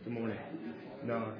Good morning. No.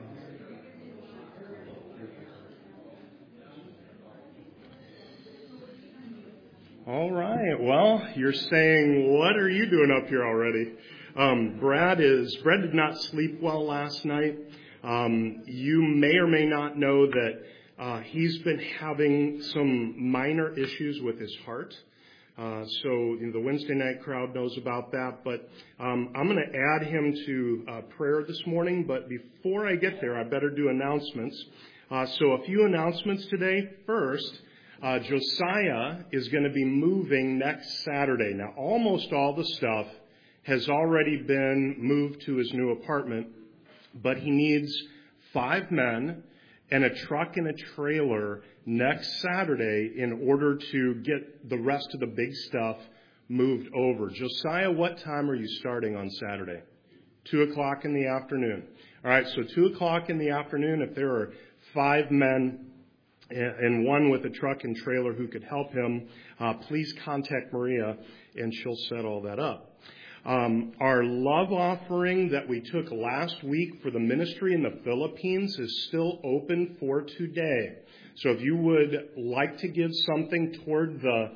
All right. Well, you're saying, what are you doing up here already? Brad did not sleep well last night. You may or may not know that he's been having some minor issues with his heart. So the Wednesday night crowd knows about that. But I'm going to add him to prayer this morning. But before I get there, I better do announcements. So a few announcements today. First, Josiah is going to be moving next Saturday. Now, almost all the stuff has already been moved to his new apartment, but he needs 5 men and a truck and a trailer next Saturday in order to get the rest of the big stuff moved over. Josiah, what time are you starting on Saturday? 2 o'clock in the afternoon. All right, so 2 o'clock in the afternoon, if there are 5 men and one with a truck and trailer who could help him, please contact Maria and she'll set all that up. Our love offering that we took last week for the ministry in the Philippines is still open for today. So if you would like to give something toward the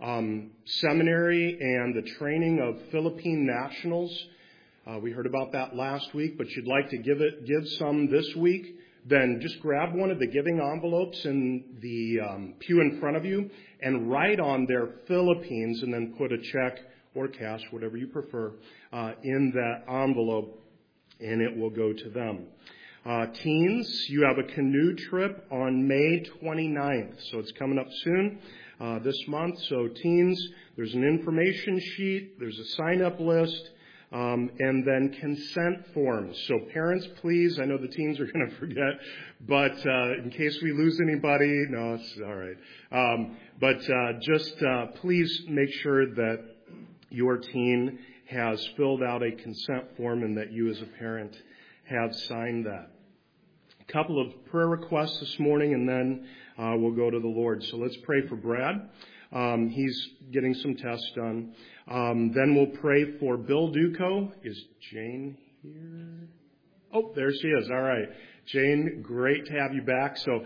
seminary and the training of Philippine nationals, we heard about that last week, but you'd like to give some this week, then just grab one of the giving envelopes in the pew in front of you and write on there Philippines and then put a check or cash, whatever you prefer, in that envelope, and it will go to them. Teens, you have a canoe trip on May 29th, so it's coming up soon this month. So teens, there's an information sheet, there's a sign-up list, and then consent forms. So parents, please, I know the teens are going to forget, but in case we lose anybody, no, it's all right. But just please make sure that your teen has filled out a consent form and that you as a parent have signed that. A couple of prayer requests this morning, and then we'll go to the Lord. So let's pray for Brad. He's getting some tests done. Then we'll pray for Bill Duco. Is Jane here? Oh, there she is. All right. Jane, great to have you back. So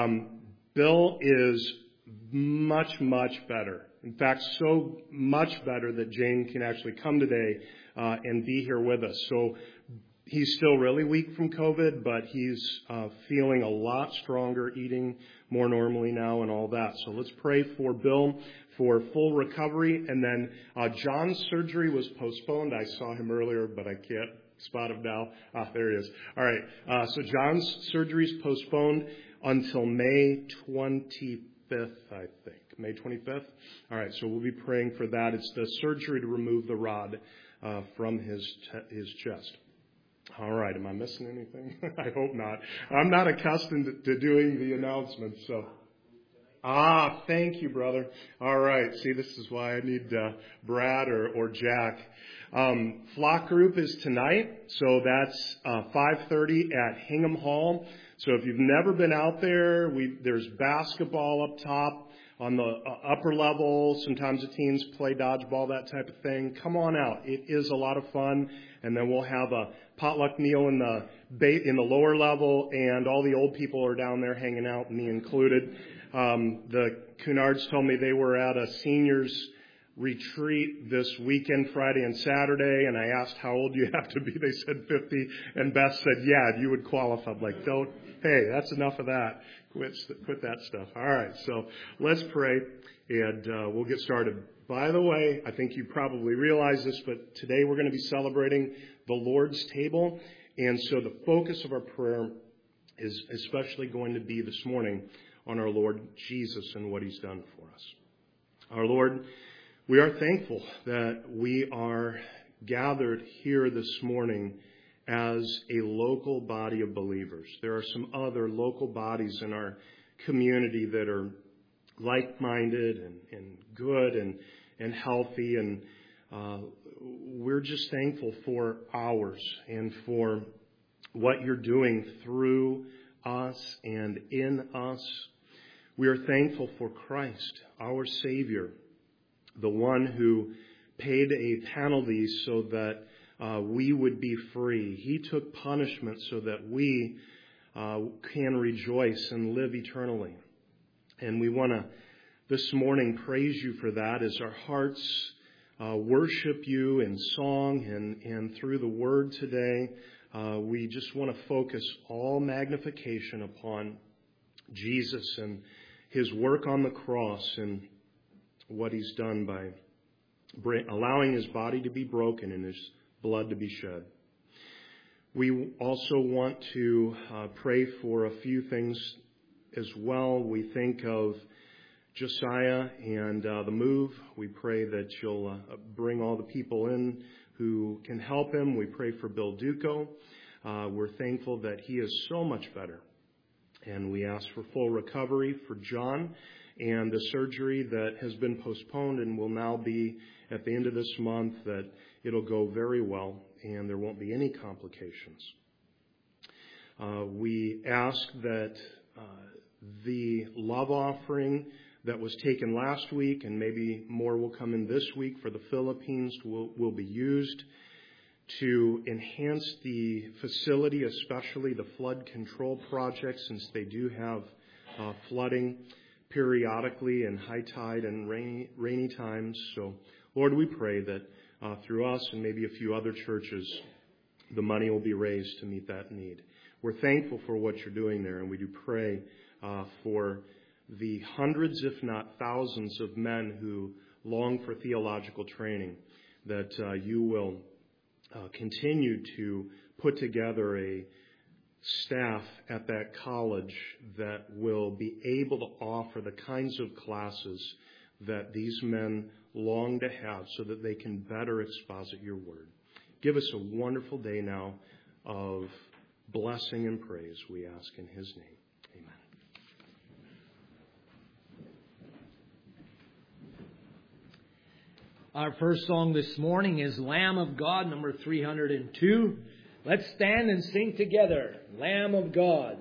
Bill is much, much better. In fact, so much better that Jane can actually come today and be here with us. So he's still really weak from COVID, but he's feeling a lot stronger, eating more normally now and all that. So let's pray for Bill for full recovery. And then John's surgery was postponed. I saw him earlier, but I can't spot him now. There he is. All right. So John's surgery is postponed until May 25th, I think. May 25th? All right, so we'll be praying for that. It's the surgery to remove the rod from his chest. All right, am I missing anything? I hope not. I'm not accustomed to doing the announcements, so. Thank you, brother. All right, see, this is why I need Brad or Jack. Flock group is tonight, so that's 5:30 at Hingham Hall. So if you've never been out there, there's basketball up top. On the upper level, sometimes the teens play dodgeball, that type of thing. Come on out. It is a lot of fun. And then we'll have a potluck meal in the lower level, and all the old people are down there hanging out, me included. The Cunards told me they were at a seniors retreat this weekend, Friday and Saturday, and I asked how old you have to be. They said 50, and Beth said, yeah, you would qualify. I'm like, hey, that's enough of that. Quit that stuff. All right, so let's pray, and we'll get started. By the way, I think you probably realize this, but today we're going to be celebrating the Lord's table, and so the focus of our prayer is especially going to be this morning on our Lord Jesus and what he's done for us. Our Lord, we are thankful that we are gathered here this morning as a local body of believers. There are some other local bodies in our community that are like-minded and good and healthy, and we're just thankful for ours and for what you're doing through us and in us. We are thankful for Christ, our Savior, the one who paid a penalty so that we would be free. He took punishment so that we can rejoice and live eternally. And we want to this morning praise you for that as our hearts worship you in song and through the word today. We just want to focus all magnification upon Jesus and his work on the cross and what he's done by allowing his body to be broken and his blood to be shed. We also want to pray for a few things as well. We think of Josiah and the move. We pray that you'll bring all the people in who can help him. We pray for Bill Duco. We're thankful that he is so much better. And we ask for full recovery for John and the surgery that has been postponed and will now be at the end of this month, that it'll go very well and there won't be any complications. We ask that the love offering that was taken last week, and maybe more will come in this week for the Philippines, will be used to enhance the facility, especially the flood control project, since they do have flooding periodically in high tide and rainy times. So, Lord, we pray that through us and maybe a few other churches, the money will be raised to meet that need. We're thankful for what you're doing there, and we do pray for the hundreds, if not thousands, of men who long for theological training, that you will continue to put together a staff at that college that will be able to offer the kinds of classes that these men long to have so that they can better exposit your word. Give us a wonderful day now of blessing and praise, we ask in his name. Amen. Our first song this morning is Lamb of God, number 302. Let's stand and sing together, Lamb of God.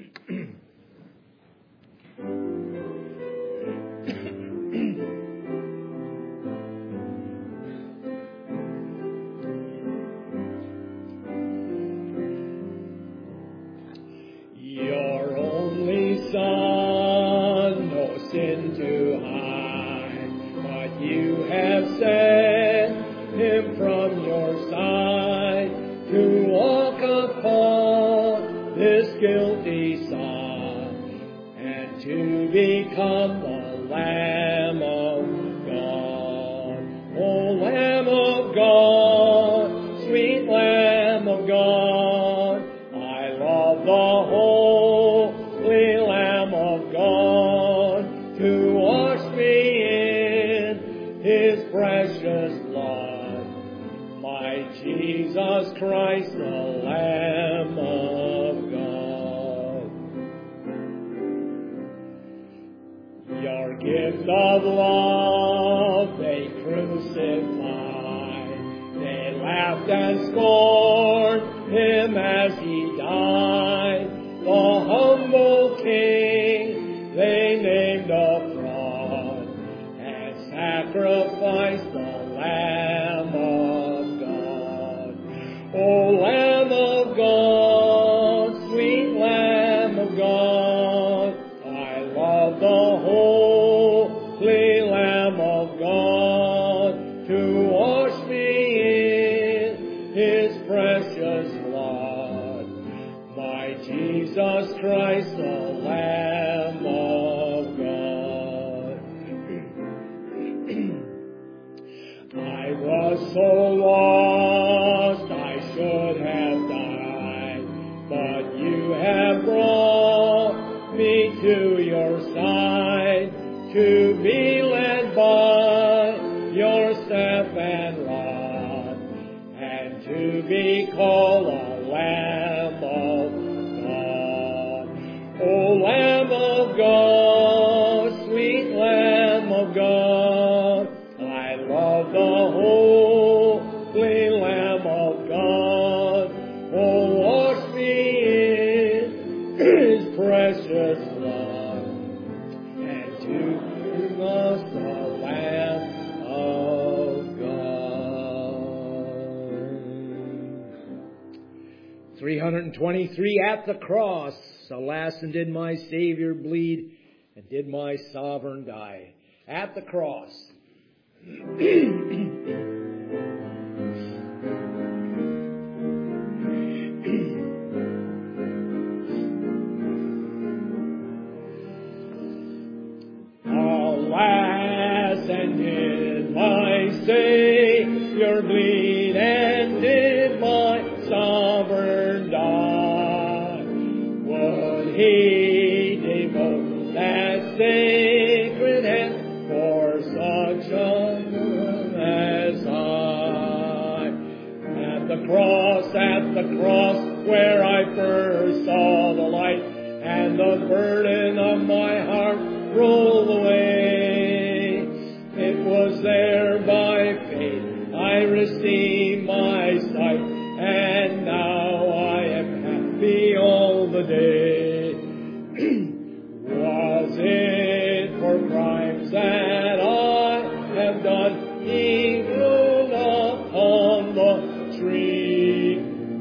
Your only Son, no sin to hide, but you have sent him from your side to walk upon this guilty sod and to become the Lamb of God. Oh, Lamb of God, sweet Lamb of God, I love the holy Lamb of God to wash me in his precious blood. My Jesus Christ, the Lamb of God. Your gift of love they crucified. They laughed and scorned him as he died. The humble King they named a fraud and sacrificed the Lamb of God. O Lamb of God, sweet Lamb of God, I love the holy Lamb of God to wash me in his precious blood. My Jesus Christ, the Lamb of God. I was so lost I should have died, but you have brought me to your side to be led by your staff and rod and to be called a Lamb of God. O Lamb of God, sweet Lamb of God, I love the holy Lamb of God. Oh, wash me in his precious blood and to bring us the Lamb of God. 323, at the cross, alas, and did my Savior bleed, and did my sovereign die. At the cross. Alas, and did my Savior bleed, and did my sovereign die? Would He devote that sacred hand for such a one as I? At the cross, where I first saw the light, and the burden of my heart rolled away. It was there by faith I received my sight, and now I am happy all the day. Was it for crimes that I have done, He grew upon the tree?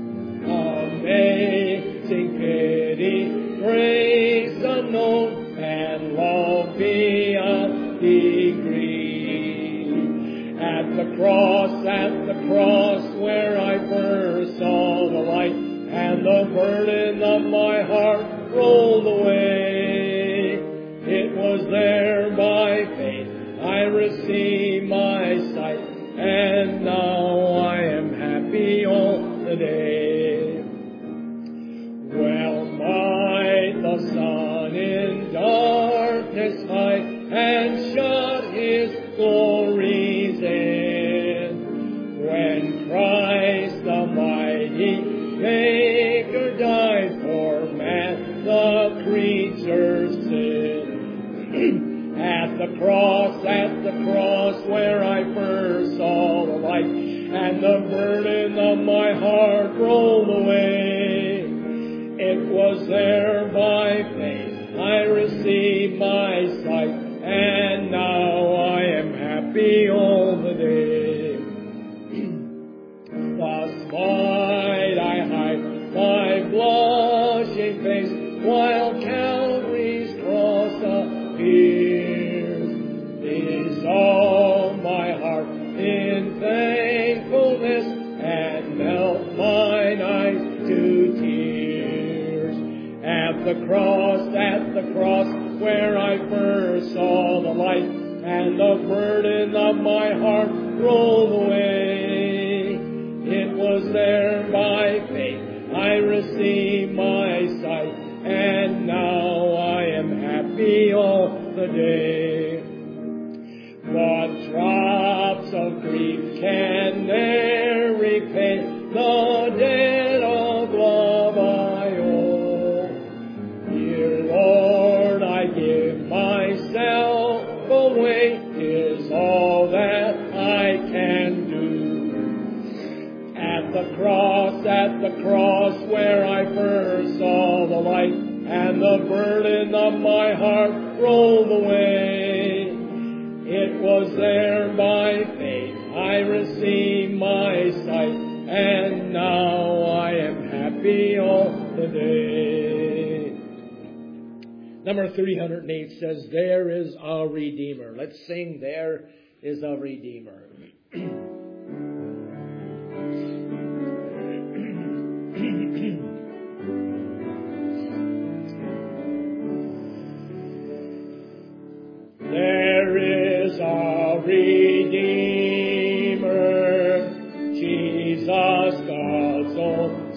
Amazing pity, grace unknown, and love beyond degree. At the cross, where I first saw the light, and the burden of my heart rolled away. It was there by faith I received my sight, and now I am happy all the day. Well might the sun in darkness hide, and shut His glories in, when Christ the mighty Maker died for man, the creature's sin. At the cross, where I first saw the light, and the burden of my heart rolled away. It was there by faith I received my sight, and now I am happy all the day. Thus might I hide my blushing face, while Calvary's cross appears. Dissolve my heart in thankfulness, and melt mine eyes to tears. At the cross, where I first saw the light, and the burden of my heart rolled away. It was there by faith I received my sight, and now I am happy all the day. But drops of grief can ne'er repay the debt of love I owe. Dear Lord, I give myself away, is all that I can do. At the cross, where I first saw the light, and the burden of my heart rolled away. It was there by faith I received my sight, and now I am happy all the day. Number 308 says, there is a Redeemer. Let's sing, there is a Redeemer. There is a Redeemer, Jesus, God's own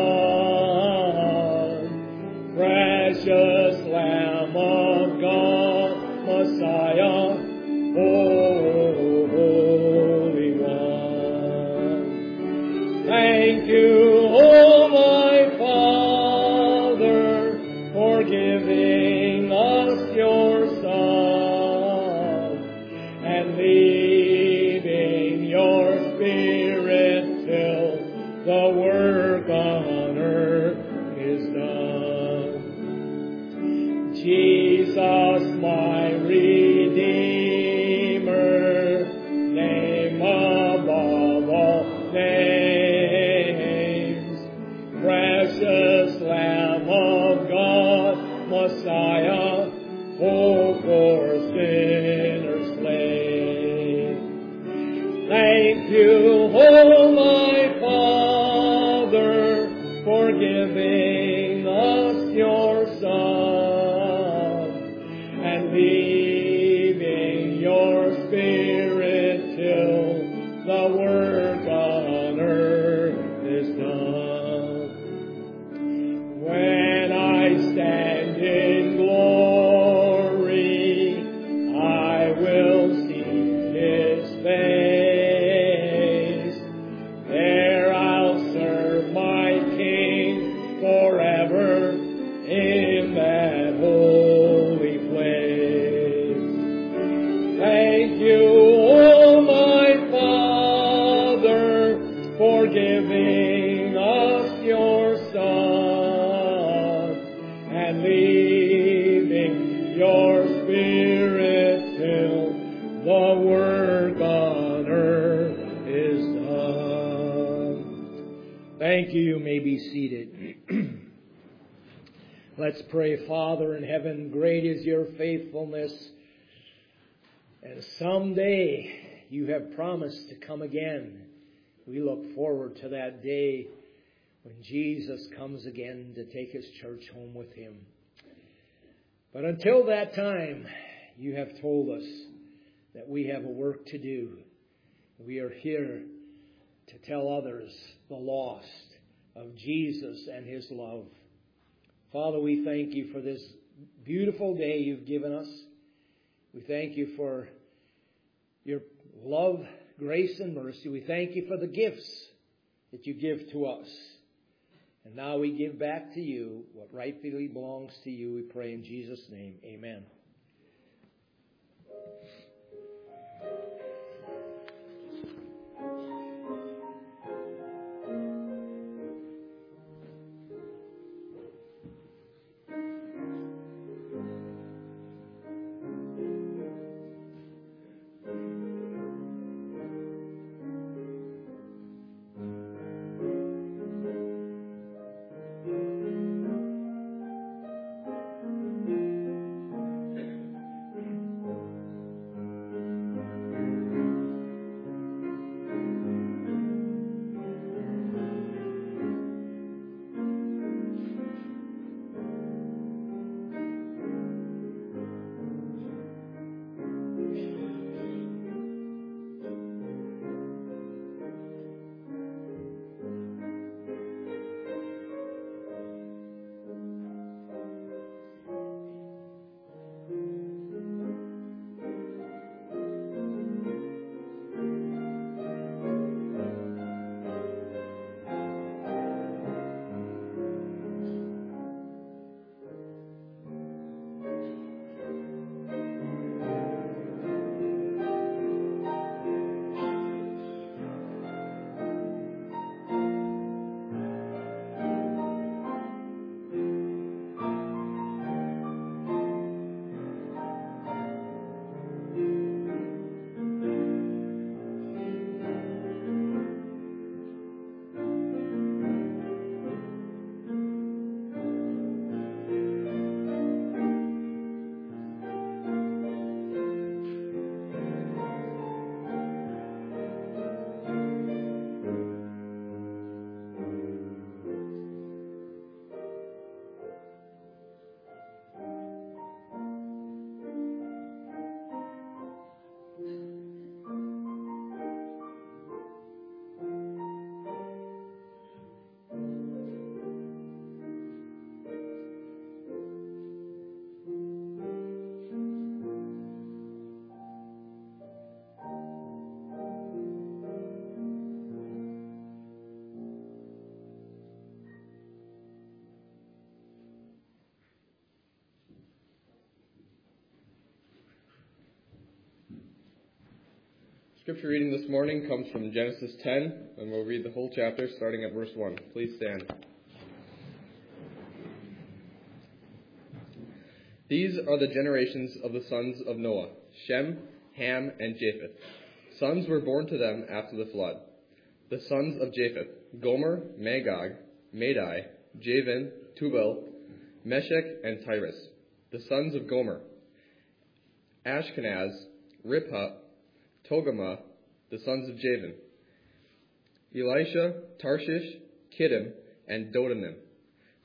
Son, precious Lamb of God, Messiah, Holy One. Thank you, O my Father, for giving us your Son, and leaving your Spirit till the work on earth is done. Jesus, my Redeemer, name above all names, precious giving us your Son and leaving your Spirit till the work on earth is done. When I stand in glory, I will see His face. There I'll serve my King forever in that holy place. Thank you, oh my Father, for giving us your Son and leaving your Spirit till the work on earth is done. Thank you. You may be seated. Let's pray. Father in heaven, great is your faithfulness. And someday you have promised to come again. We look forward to that day when Jesus comes again to take his church home with him. But until that time, you have told us that we have a work to do. We are here to tell others the lost of Jesus and his love. Father, we thank you for this beautiful day you've given us. We thank you for your love, grace, and mercy. We thank you for the gifts that you give to us. And now we give back to you what rightfully belongs to you. We pray in Jesus' name. Amen. Scripture reading this morning comes from Genesis 10, and we'll read the whole chapter starting at verse 1. Please stand. These are the generations of the sons of Noah, Shem, Ham, and Japheth. Sons were born to them after the flood. The sons of Japheth, Gomer, Magog, Madai, Javan, Tubal, Meshech, and Tyrus. The sons of Gomer, Ashkenaz, Riphah, Togarmah, the sons of Javan, Elisha, Tarshish, Kittim, and Dodanim,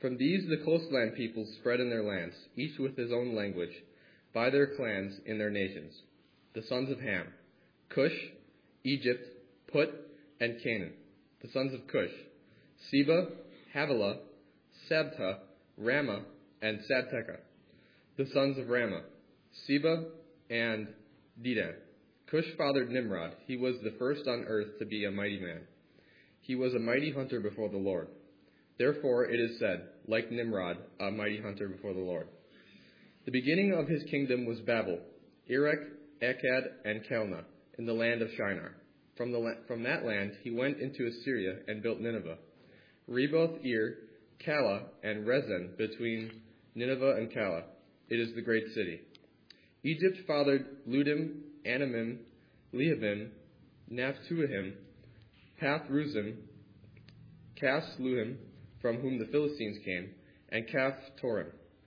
From these the coastland peoples spread in their lands, each with his own language, by their clans in their nations. The sons of Ham: Cush, Egypt, Put, and Canaan. The sons of Cush: Seba, Havilah, Sabta, Ramah, and Sabteca. The sons of Ramah: Seba and Dedan. Cush fathered Nimrod. He was the first on earth to be a mighty man. He was a mighty hunter before the Lord. Therefore it is said, like Nimrod, a mighty hunter before the Lord. The beginning of his kingdom was Babel, Erech, Akkad, and Calneh, in the land of Shinar. From that land he went into Assyria and built Nineveh, Reboth, Calah, and Resen between Nineveh and Calah. It is the great city. Egypt fathered Ludim, Anamim, Lehabim, Naphtuhim, Pathruzim, Casluhim, from whom the Philistines came, and Caphtorim.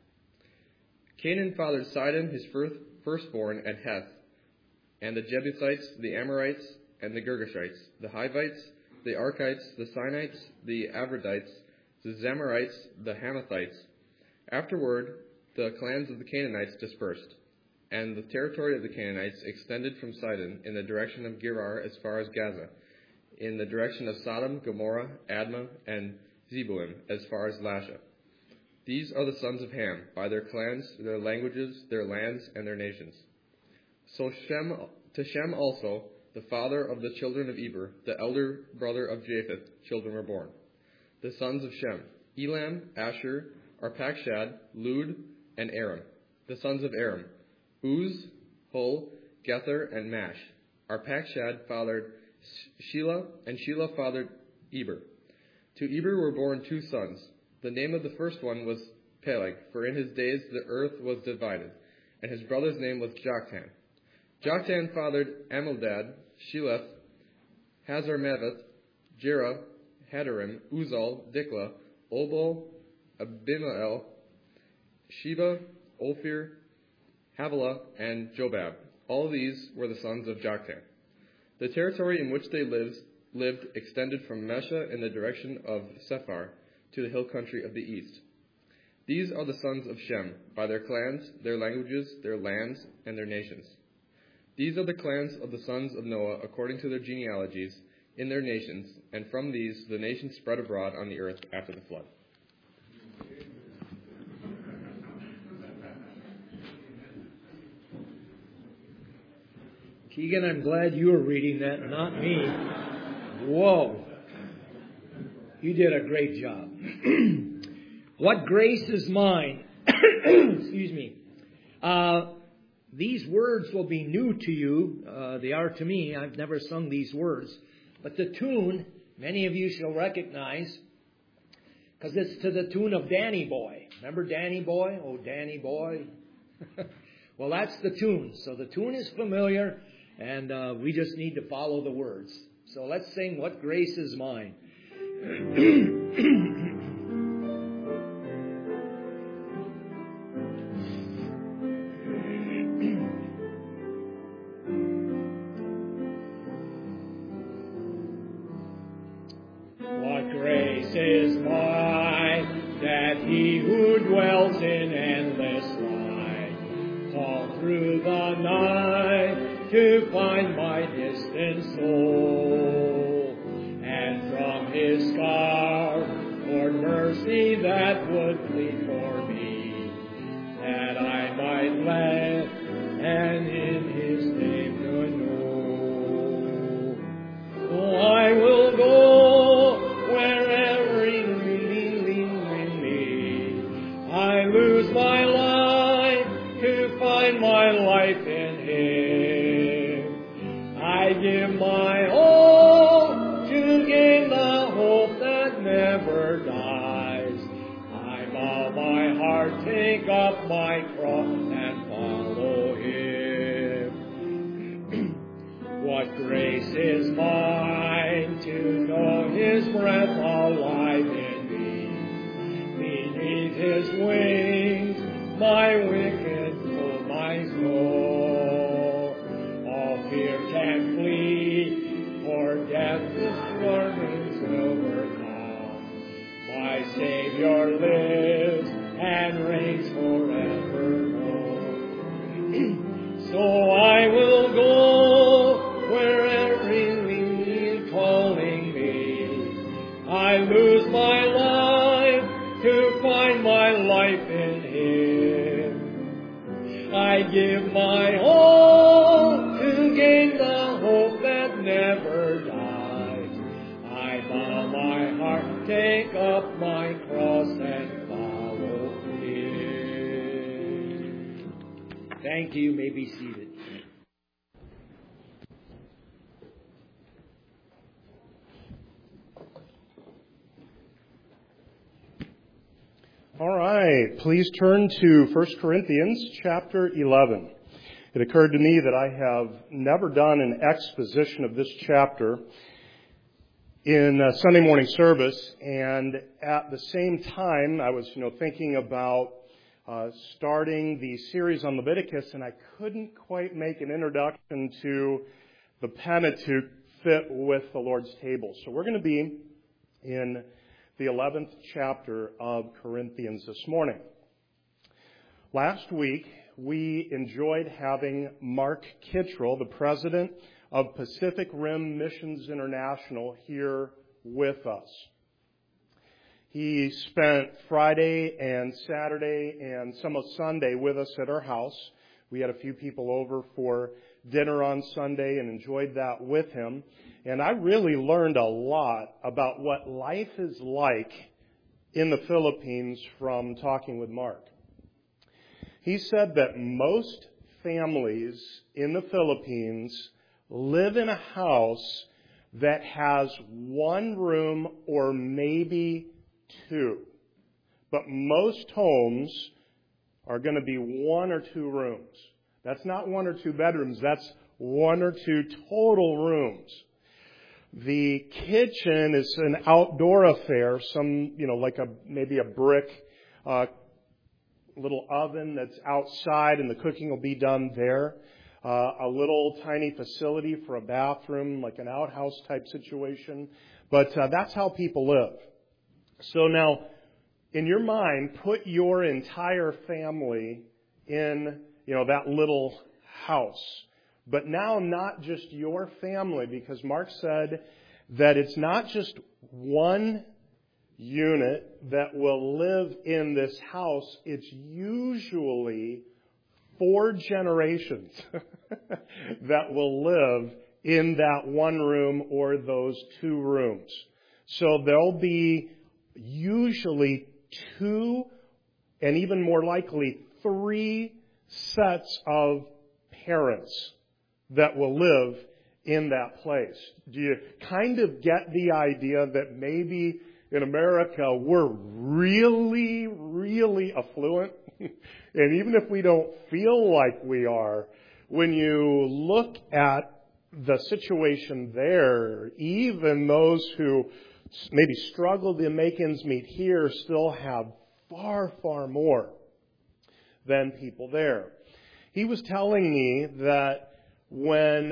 Canaan fathered Sidon, his firstborn, and Heth, and the Jebusites, the Amorites, and the Girgashites, the Hivites, the Arkites, the Sinites, the Avradites, the Zamorites, the Hamathites. Afterward, the clans of the Canaanites dispersed, and the territory of the Canaanites extended from Sidon in the direction of Gerar as far as Gaza, in the direction of Sodom, Gomorrah, Admah, and Zeboim as far as Lasha. These are the sons of Ham, by their clans, their languages, their lands, and their nations. So to Shem also, the father of the children of Eber, the elder brother of Japheth, children were born. The sons of Shem: Elam, Asher, Arpachshad, Lud, and Aram. The sons of Aram: Uz, Hul, Gether, and Mash. Arpachshad fathered Shelah, and Shelah fathered Eber. To Eber were born two sons. The name of the first one was Peleg, for in his days the earth was divided, and his brother's name was Joktan. Joktan fathered Amildad, Sheleth, Hazarmaveth, Jerah, Hadarim, Uzal, Diklah, Obal, Abimael, Sheba, Ophir, Havilah, and Jobab. All these were the sons of Joktan. The territory in which they lived extended from Mesha in the direction of Sephar to the hill country of the east. These are the sons of Shem, by their clans, their languages, their lands, and their nations. These are the clans of the sons of Noah according to their genealogies, in their nations, and from these the nations spread abroad on the earth after the flood. Keegan, I'm glad you were reading that, not me. Whoa. You did a great job. What grace is mine? Excuse me. These words will be new to you. They are to me. I've never sung these words. But the tune, many of you shall recognize, because it's to the tune of Danny Boy. Remember Danny Boy? Oh, Danny Boy. Well, that's the tune. So the tune is familiar, and we just need to follow the words. So let's sing What Grace Is Mine. What grace is mine, that he who dwells in endless light called through the night to find my distant soul, and from his scar poured mercy that would plead for me, that I might let and in his name to know. Oh, I will go wherever he leads me. I lose my life to find my life in him. I give my all to gain the hope that never dies. I bow my heart, take up my cross, and follow him. What grace is mine to know his breath alive in me. Beneath his wings, my wicked foe, my soul. All fear can flee, for death this garment will overcome. My my Savior lives and reigns forevermore. So I will go wherever He's calling me. I lose my life to find my life in Him. I give my all to gain the hope that never dies. I bow my heart, take up my cross, and follow Him. Thank you. You may be seated. All right, please turn to 1 Corinthians chapter 11. It occurred to me that I have never done an exposition of this chapter in Sunday morning service, and at the same time I was thinking about starting the series on Leviticus, and I couldn't quite make an introduction to the Pentateuch fit with the Lord's table. So we're going to be in the 11th chapter of Corinthians this morning. Last week, we enjoyed having Mark Kittrell, the president of Pacific Rim Missions International, here with us. He spent Friday and Saturday and some of Sunday with us at our house. We had a few people over for dinner on Sunday and enjoyed that with him. And I really learned a lot about what life is like in the Philippines from talking with Mark. He said that most families in the Philippines live in a house that has one room or maybe two. But most homes are going to be one or two rooms. That's not one or two bedrooms. That's one or two total rooms. The kitchen is an outdoor affair, maybe a brick little oven that's outside and the cooking will be done there. A little tiny facility for a bathroom, like an outhouse type situation. But that's how people live. So now, in your mind, put your entire family in, that little house. But now not just your family, because Mark said that it's not just one unit that will live in this house. It's usually 4 generations that will live in that one room or those 2 rooms. So there'll be usually 2 and even more likely 3 sets of parents that will live in that place. Do you kind of get the idea that maybe in America we're really, really affluent? And even if we don't feel like we are, when you look at the situation there, even those who maybe struggle to make ends meet here still have far, far more than people there. He was telling me that when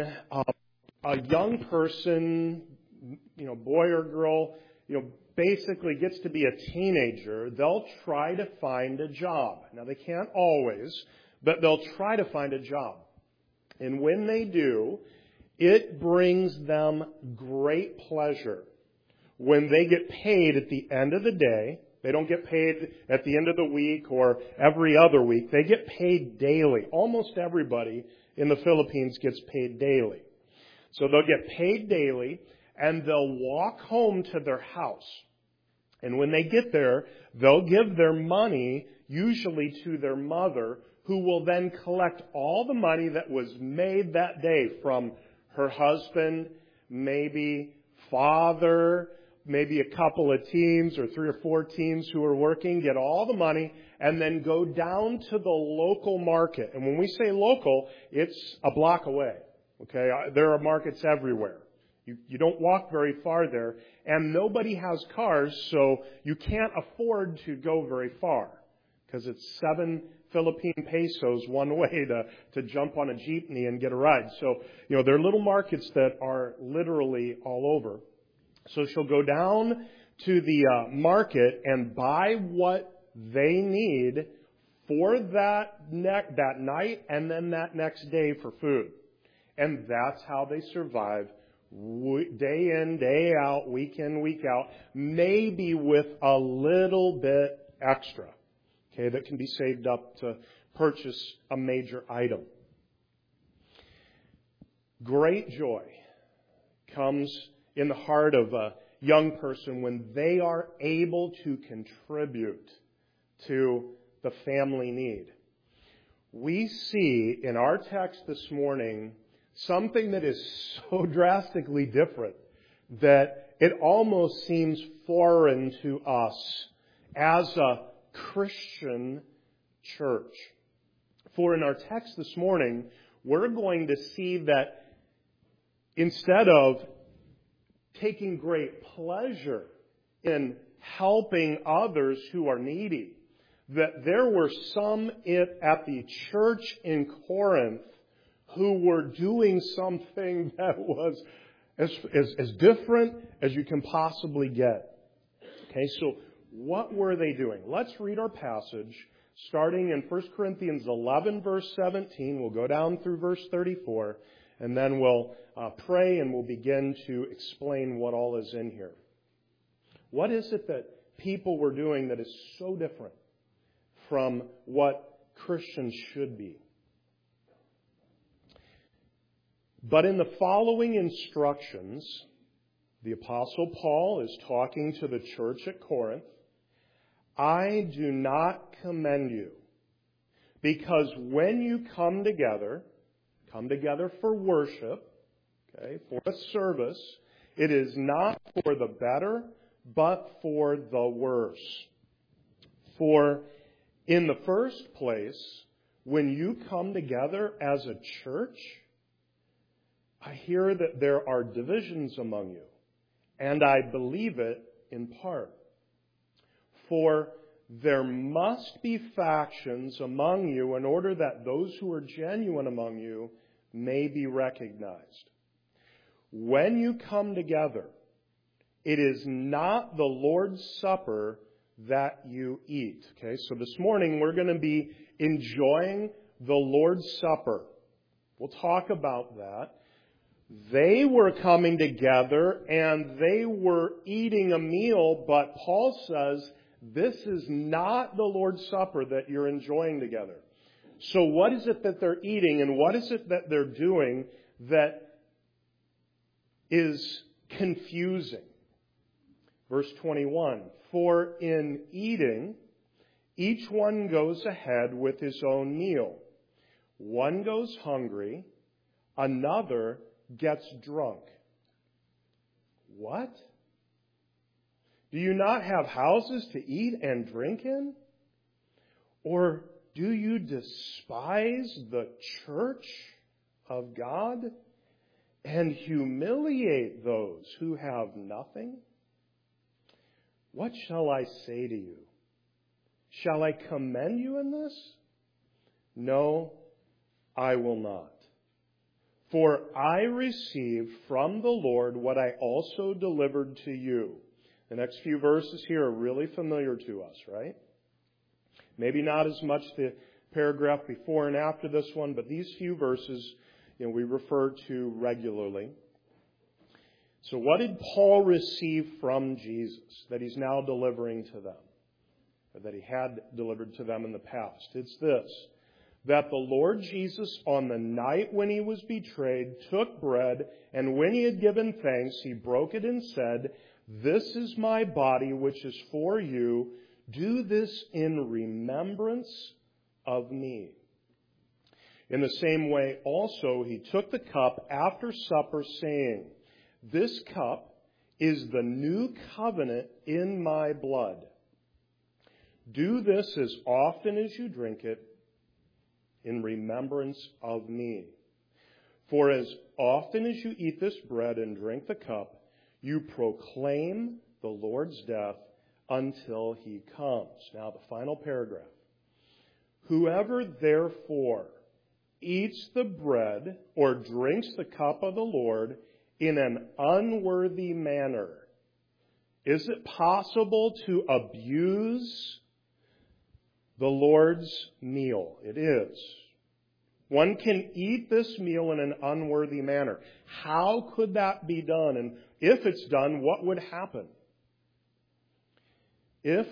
a young person, boy or girl, basically gets to be a teenager, they'll try to find a job. Now, they can't always, but they'll try to find a job. And when they do, it brings them great pleasure when they get paid at the end of the day. They don't get paid at the end of the week or every other week. They get paid daily. Almost everybody in the Philippines gets paid daily. So they'll get paid daily, and they'll walk home to their house. And when they get there, they'll give their money, usually to their mother, who will then collect all the money that was made that day from her husband, maybe father, maybe a couple of teams or 3 or 4 teams who are working, get all the money, and then go down to the local market. And when we say local, it's a block away. Okay, there are markets everywhere. You don't walk very far there, and nobody has cars, so you can't afford to go very far because it's 7 Philippine pesos one way to jump on a jeepney and get a ride. So, there are little markets that are literally all over. So she'll go down to the market and buy what they need for that night and then that next day for food. And that's how they survive day in, day out, week in, week out, maybe with a little bit extra, okay, that can be saved up to purchase a major item. Great joy comes in the heart of a young person when they are able to contribute to the family need. We see in our text this morning something that is so drastically different that it almost seems foreign to us as a Christian church. For in our text this morning, we're going to see that instead of taking great pleasure in helping others who are needy, that there were some at the church in Corinth who were doing something that was as different as you can possibly get. Okay, so what were they doing? Let's read our passage starting in 1 Corinthians 11, verse 17. We'll go down through verse 34, and then we'll pray and we'll begin to explain what all is in here. What is it that people were doing that is so different from what Christians should be? But in the following instructions, the Apostle Paul is talking to the church at Corinth. I do not commend you, because when you come together for worship, okay, for a service, it is not for the better, but for the worse. For in the first place, when you come together as a church, I hear that there are divisions among you, and I believe it in part. For there must be factions among you in order that those who are genuine among you may be recognized. When you come together, it is not the Lord's Supper that you eat. Okay, so this morning we're going to be enjoying the Lord's Supper. We'll talk about that. They were coming together and they were eating a meal, but Paul says this is not the Lord's Supper that you're enjoying together. So what is it that they're eating and what is it that they're doing that is confusing? Verse 21, for in eating, each one goes ahead with his own meal. One goes hungry, another gets drunk. What? Do you not have houses to eat and drink in? Or do you despise the church of God and humiliate those who have nothing? What shall I say to you? Shall I commend you in this? No, I will not. For I received from the Lord what I also delivered to you. The next few verses here are really familiar to us, right? Maybe not as much the paragraph before and after this one, but these few verses, we refer to regularly. So what did Paul receive from Jesus that he's now delivering to them, or that he had delivered to them in the past? It's this, that the Lord Jesus, on the night when he was betrayed, took bread, and when he had given thanks, he broke it and said, this is my body, which is for you. Do this in remembrance of me. In the same way, also, he took the cup after supper, saying, this cup is the new covenant in my blood. Do this as often as you drink it in remembrance of me. For as often as you eat this bread and drink the cup, you proclaim the Lord's death until he comes. Now the final paragraph. Whoever therefore eats the bread or drinks the cup of the Lord in an unworthy manner Is it possible to abuse the Lord's meal? It is. One can eat this meal in an unworthy manner. How could that be done? And if it's done, what would happen? If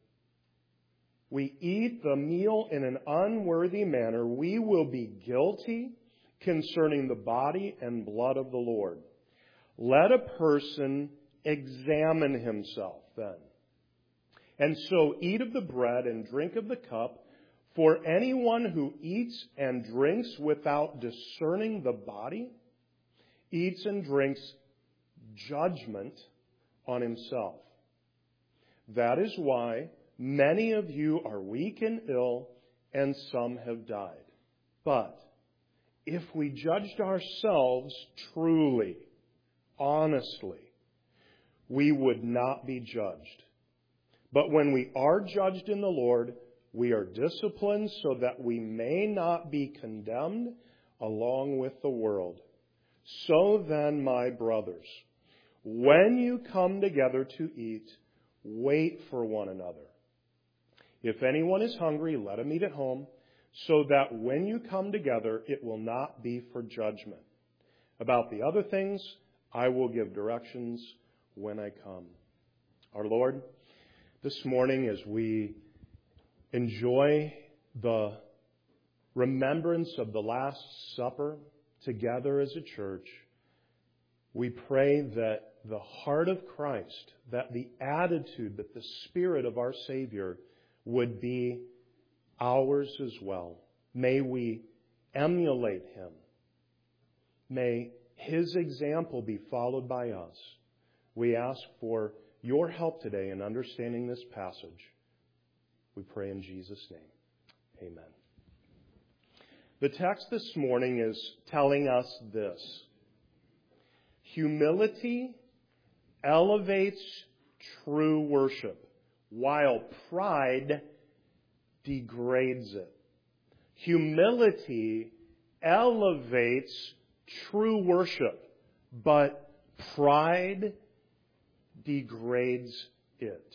we eat the meal in an unworthy manner, we will be guilty concerning the body and blood of the Lord. Let a person examine himself then. And so eat of the bread and drink of the cup, for anyone who eats and drinks without discerning the body eats and drinks judgment on himself. That is why many of you are weak and ill, and some have died. But if we judged ourselves truly, honestly, we would not be judged. But when we are judged in the Lord, we are disciplined so that we may not be condemned along with the world. So then, my brothers, when you come together to eat, wait for one another. If anyone is hungry, let him eat at home, so that when you come together, it will not be for judgment. About the other things, I will give directions when I come. Our Lord, this morning as we enjoy the remembrance of the Last Supper together as a church, we pray that the heart of Christ, that the attitude, that the Spirit of our Savior would be ours as well. May we emulate Him. May His example be followed by us. We ask for your help today in understanding this passage. We pray in Jesus' name. Amen. The text this morning is telling us this. Humility elevates true worship, while pride degrades it. Humility elevates true worship, but pride degrades it.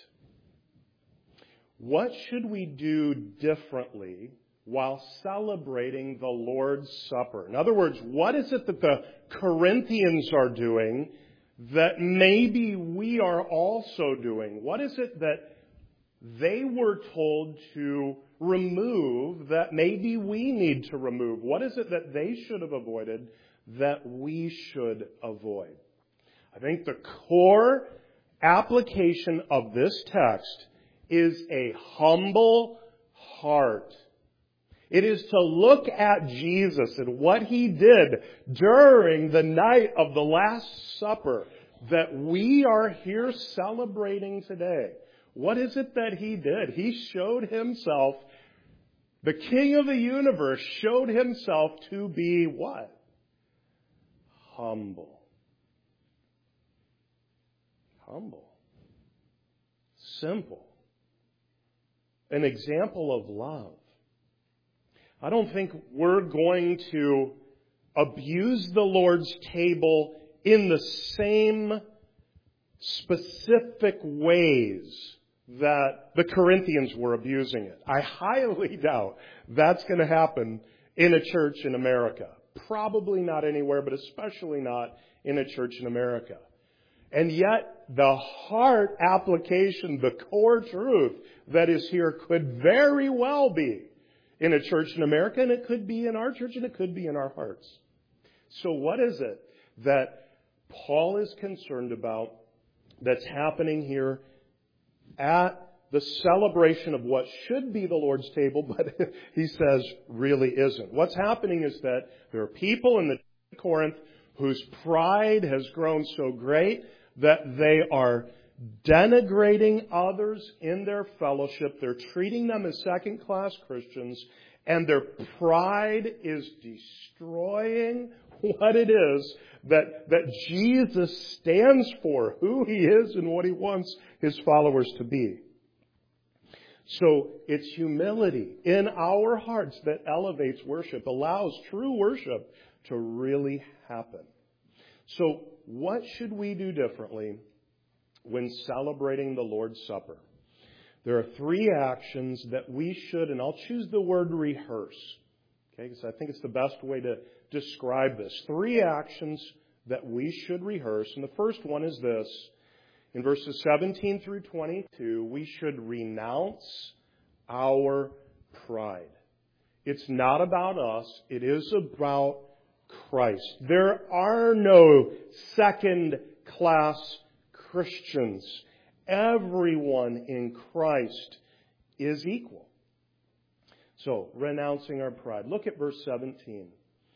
What should we do differently while celebrating the Lord's Supper? In other words, what is it that the Corinthians are doing that maybe we are also doing? What is it that they were told to remove that maybe we need to remove? What is it that they should have avoided that we should avoid? I think the core application of this text is a humble heart. It is to look at Jesus and what He did during the night of the Last Supper that we are here celebrating today. What is it that He did? He showed Himself, the King of the universe showed Himself to be what? Humble. Humble. Simple. An example of love. I don't think we're going to abuse the Lord's table in the same specific ways that the Corinthians were abusing it. I highly doubt that's going to happen in a church in America. Probably not anywhere, but especially not in a church in America. And yet, the heart application, the core truth that is here could very well be in a church in America, and it could be in our church, and it could be in our hearts. So what is it that Paul is concerned about that's happening here at the celebration of what should be the Lord's table, but he says really isn't? What's happening is that there are people in the Corinth whose pride has grown so great that they are denigrating others in their fellowship. They're treating them as second-class Christians, and their pride is destroying what it is that Jesus stands for, who He is and what He wants His followers to be. So it's humility in our hearts that elevates worship, allows true worship to really happen. So what should we do differently when celebrating the Lord's Supper. There are three actions that we should, and I'll choose the word rehearse, okay, because I think it's the best way to describe this. Three actions that we should rehearse. And the first one is this. In verses 17 through 22, we should renounce our pride. It's not about us. It is about Christ. There are no second-class Christians. Everyone in Christ is equal. So, renouncing our pride. Look at verse 17.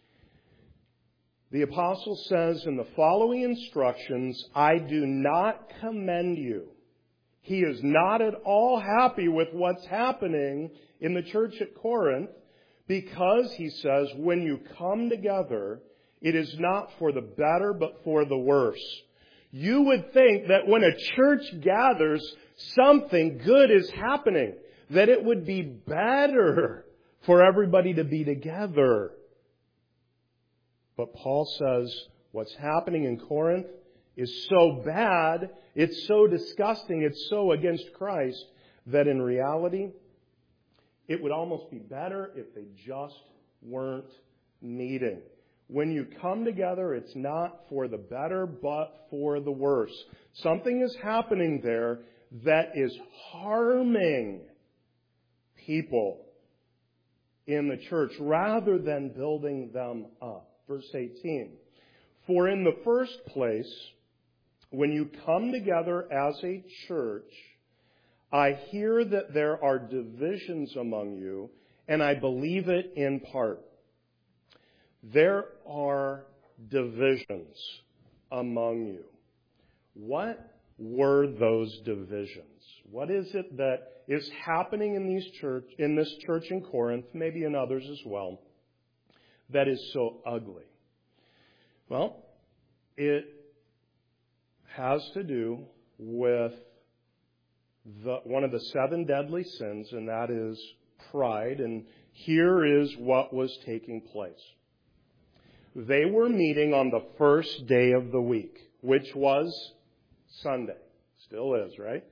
The apostle says in the following instructions, I do not commend you. He is not at all happy with what's happening in the church at Corinth because, he says, when you come together, it is not for the better but for the worse. You would think that when a church gathers, something good is happening, that it would be better for everybody to be together. But Paul says what's happening in Corinth is so bad, it's so disgusting, it's so against Christ, that in reality, it would almost be better if they just weren't meeting. When you come together, it's not for the better, but for the worse. Something is happening there that is harming people in the church rather than building them up. Verse 18. For in the first place, when you come together as a church, I hear that there are divisions among you, and I believe it in part. There are divisions among you. What were those divisions? What is it that is happening in this church in Corinth, maybe in others as well, that is so ugly? Well, it has to do with one of the 7 deadly sins, and that is pride. And here is what was taking place. They were meeting on the first day of the week, which was Sunday. Still is, right?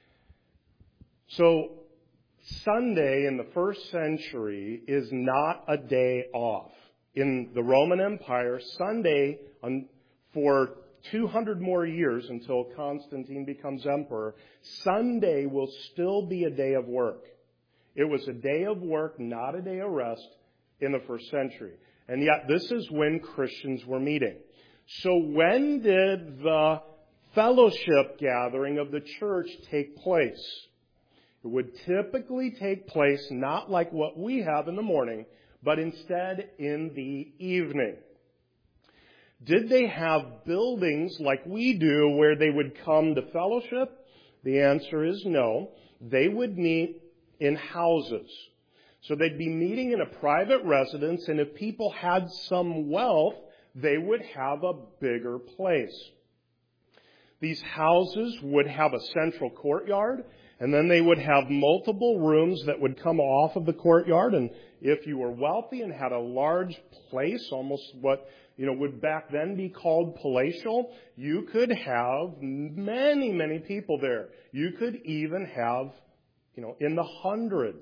So, Sunday in the first century is not a day off. In the Roman Empire, Sunday, for 200 more years until Constantine becomes emperor, Sunday will still be a day of work. It was a day of work, not a day of rest in the first century. And yet this is when Christians were meeting. So when did the fellowship gathering of the church take place? It would typically take place not like what we have in the morning, but instead in the evening. Did they have buildings like we do where they would come to fellowship? The answer is no. They would meet in houses. So they'd be meeting in a private residence, and if people had some wealth, they would have a bigger place. These houses would have a central courtyard, and then they would have multiple rooms that would come off of the courtyard. And if you were wealthy and had a large place, almost what would back then be called palatial, you could have many, many people there. You could even have, in the hundreds.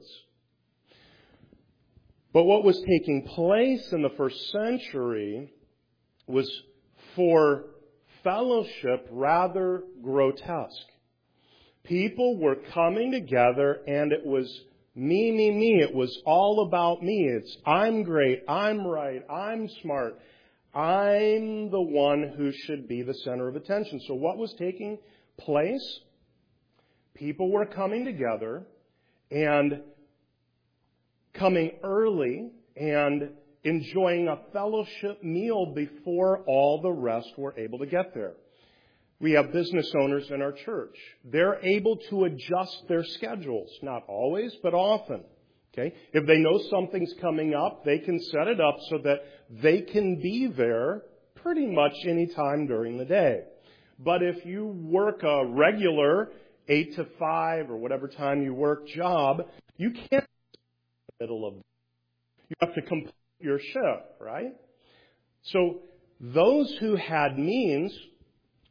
But what was taking place in the first century was, for fellowship, rather grotesque. People were coming together, and it was me, me, me. It was all about me. It's I'm great, I'm right, I'm smart. I'm the one who should be the center of attention. So what was taking place? People were coming together and coming early and enjoying a fellowship meal before all the rest were able to get there. We have business owners in our church. They're able to adjust their schedules. Not always, but often. Okay? If they know something's coming up, they can set it up so that they can be there pretty much any time during the day. But if you work a regular 8 to 5 or whatever time you work job, you can't in the middle of it. You have to complete your shift, right? So those who had means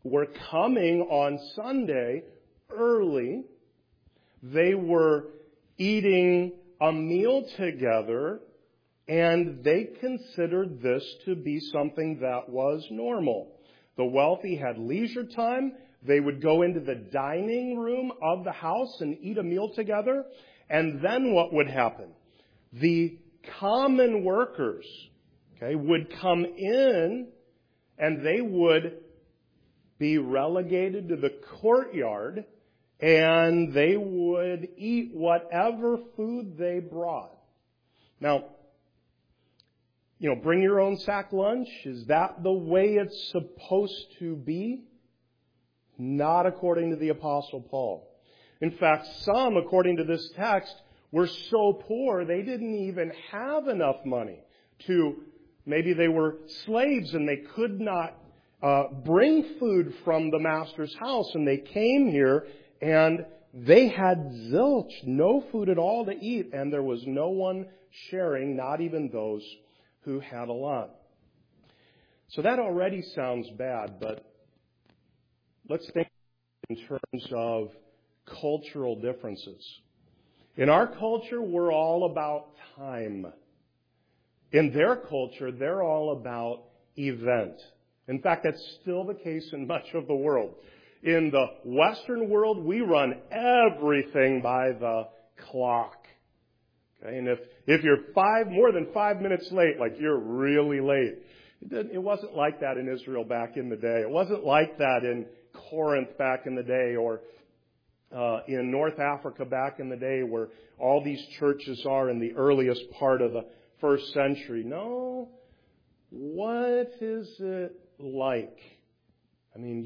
were coming on Sunday early. They were eating a meal together, and they considered this to be something that was normal. The wealthy had leisure time. They would go into the dining room of the house and eat a meal together. And then what would happen? The common workers, would come in, and they would be relegated to the courtyard, and they would eat whatever food they brought. Now, bring your own sack lunch. Is that the way it's supposed to be? Not according to the Apostle Paul. In fact, some, according to this text, were so poor they didn't even have enough money to, maybe they were slaves and they could not bring food from the master's house, and they came here and they had zilch, no food at all to eat, and there was no one sharing, not even those who had a lot. So that already sounds bad, but let's think in terms of cultural differences. In our culture, we're all about time. In their culture, they're all about event. In fact, that's still the case in much of the world. In the Western world, we run everything by the clock. And if you're more than 5 minutes late, like you're really late. It wasn't like that in Israel back in the day. It wasn't like that in Corinth back in the day, or in North Africa back in the day, where all these churches are in the earliest part of the first century. No. What is it like? I mean,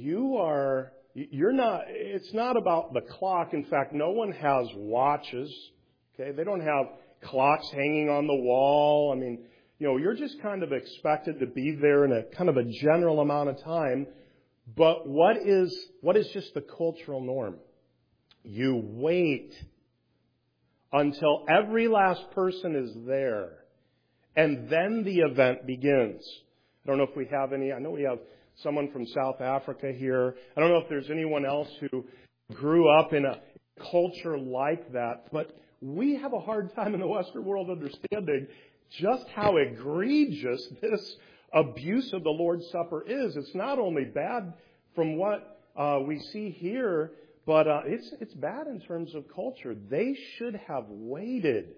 it's not about the clock. In fact, no one has watches. They don't have clocks hanging on the wall. I mean, you're just kind of expected to be there in a kind of a general amount of time. But what is just the cultural norm? You wait until every last person is there, and then the event begins. I don't know if we have any. I know we have someone from South Africa here. I don't know if there's anyone else who grew up in a culture like that, but we have a hard time in the Western world understanding just how egregious this abuse of the Lord's Supper is. It's not only bad from what we see here, but it's bad in terms of culture. They should have waited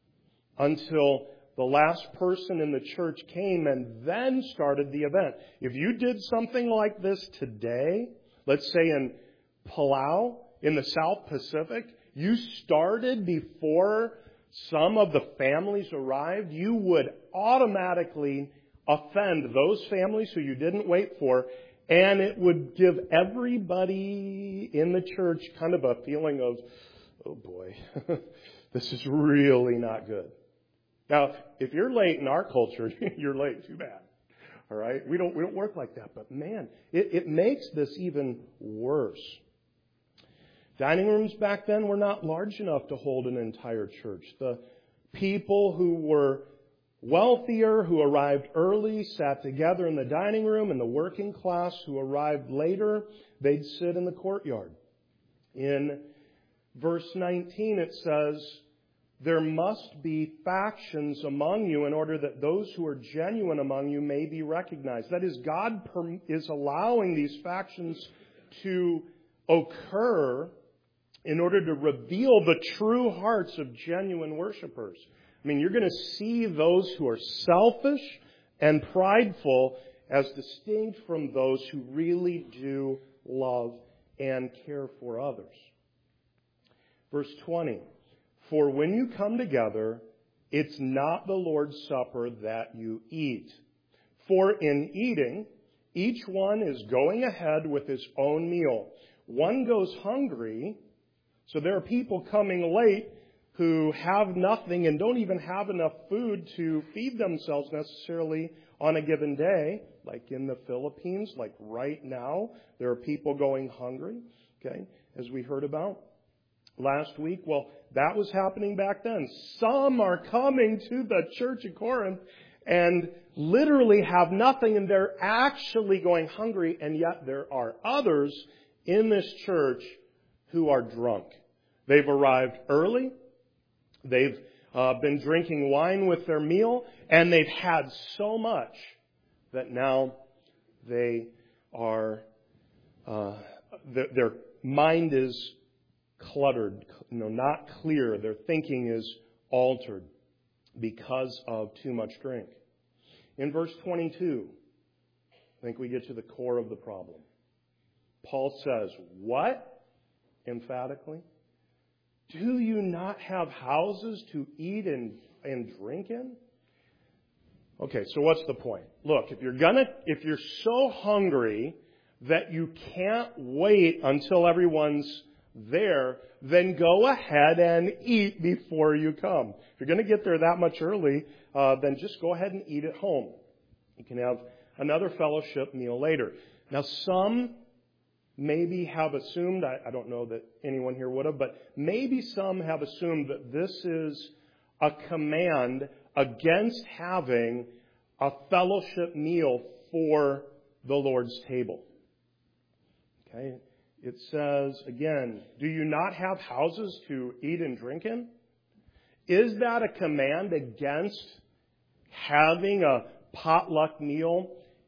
until the last person in the church came and then started the event. If you did something like this today, let's say in Palau, in the South Pacific, you started before some of the families arrived, you would automatically offend those families who you didn't wait for, and it would give everybody in the church kind of a feeling of, oh boy, this is really not good. Now, if you're late in our culture, you're late. Too bad. All right? We don't work like that. But man, it makes this even worse. Dining rooms back then were not large enough to hold an entire church. The people who were wealthier, who arrived early, sat together in the dining room, and the working class who arrived later, they'd sit in the courtyard. In verse 19 it says, there must be factions among you in order that those who are genuine among you may be recognized. That is, God is allowing these factions to occur in order to reveal the true hearts of genuine worshipers. I mean, you're going to see those who are selfish and prideful as distinct from those who really do love and care for others. Verse 20. For when you come together, it's not the Lord's Supper that you eat. For in eating, each one is going ahead with his own meal. One goes hungry, so there are people coming late who have nothing and don't even have enough food to feed themselves necessarily on a given day, like in the Philippines, like right now. There are people going hungry, as we heard about last week. Well, that was happening back then. Some are coming to the church at Corinth, and literally have nothing and they're actually going hungry, and yet there are others in this church who are drunk. They've arrived early. They've been drinking wine with their meal, and they've had so much that now they are, their mind is cluttered, not clear. Their thinking is altered because of too much drink. In verse 22, I think we get to the core of the problem. Paul says, what? Emphatically. Do you not have houses to eat and drink in? Okay, so what's the point? Look, if you're so hungry that you can't wait until everyone's there, then go ahead and eat before you come. If you're going to get there that much early, then just go ahead and eat at home. You can have another fellowship meal later. Now, some maybe have assumed, I don't know that anyone here would have, but maybe some have assumed that this is a command against having a fellowship meal for the Lord's table. Okay? It says, again, do you not have houses to eat and drink in? Is that a command against having a potluck meal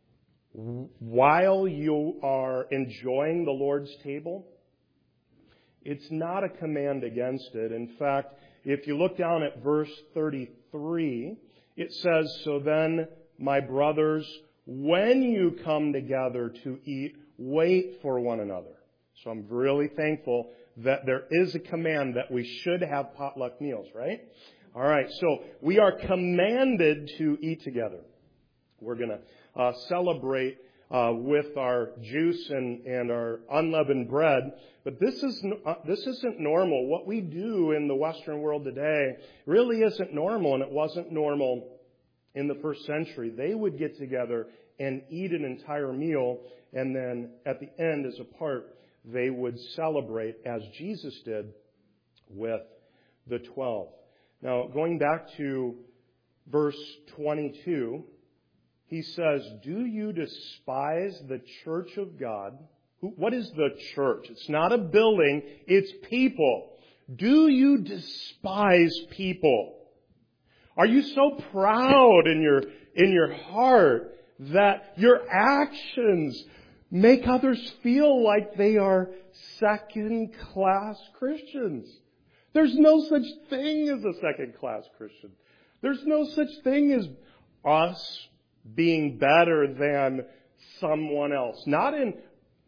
while you are enjoying the Lord's table? It's not a command against it. In fact, if you look down at verse 33, it says, so then, my brothers, when you come together to eat, wait for one another. So I'm really thankful that there is a command that we should have potluck meals, right? All right, so we are commanded to eat together. We're going to celebrate with our juice and our unleavened bread. But this isn't normal. What we do in the Western world today really isn't normal, and it wasn't normal in the first century. They would get together and eat an entire meal, and then at the end, as a part, they would celebrate, as Jesus did, with the 12. Now, going back to verse 22, he says, do you despise the church of God? What is the church? It's not a building, it's people. Do you despise people? Are you so proud in your heart that your actions make others feel like they are second-class Christians? There's no such thing as a second-class Christian. There's no such thing as us being better than someone else. Not in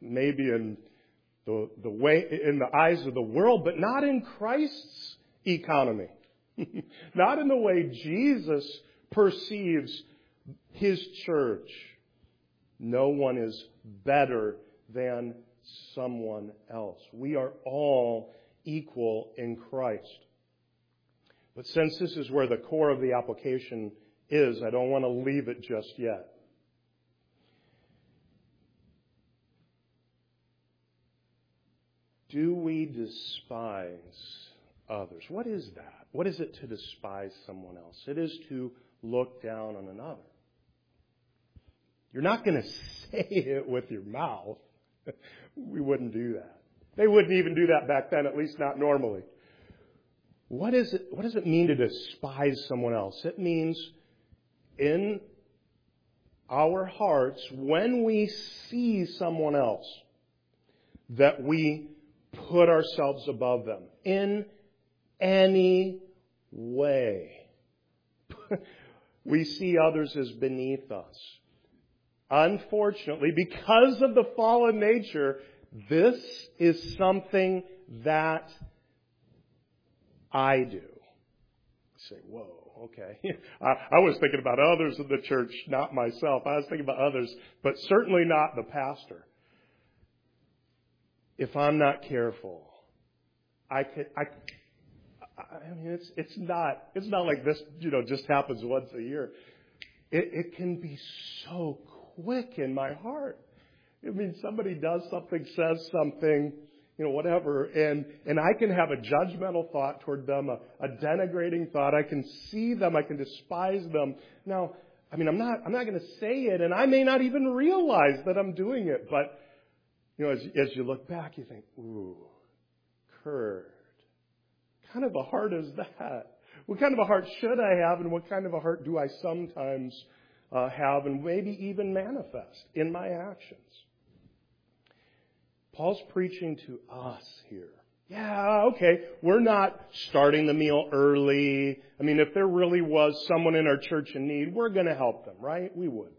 the way in the eyes of the world, but not in Christ's economy. Not in the way Jesus perceives His church. No one is better than someone else. We are all equal in Christ. But since this is where the core of the application is, I don't want to leave it just yet. Do we despise others? What is that? What is it to despise someone else? It is to look down on another. You're not going to say it with your mouth. We wouldn't do that. They wouldn't even do that back then, at least not normally. What does it mean to despise someone else? It means in our hearts, when we see someone else, that we put ourselves above them in any way. We see others as beneath us. Unfortunately, because of the fallen nature, this is something that I do. You say, whoa, okay. I was thinking about others in the church, not myself. I was thinking about others, but certainly not the pastor. If I'm not careful, it's not like this, just happens once a year. It can be so quick in my heart. I mean, somebody does something, says something, whatever, and I can have a judgmental thought toward them, a denigrating thought. I can see them, I can despise them. Now, I'm not going to say it, and I may not even realize that I'm doing it. But, as you look back, you think, ooh, Kurt, what kind of a heart is that? What kind of a heart should I have, and what kind of a heart do I sometimes have, and maybe even manifest in my actions? Paul's preaching to us here. Yeah, okay, we're not starting the meal early. If there really was someone in our church in need, we're going to help them, right? We would.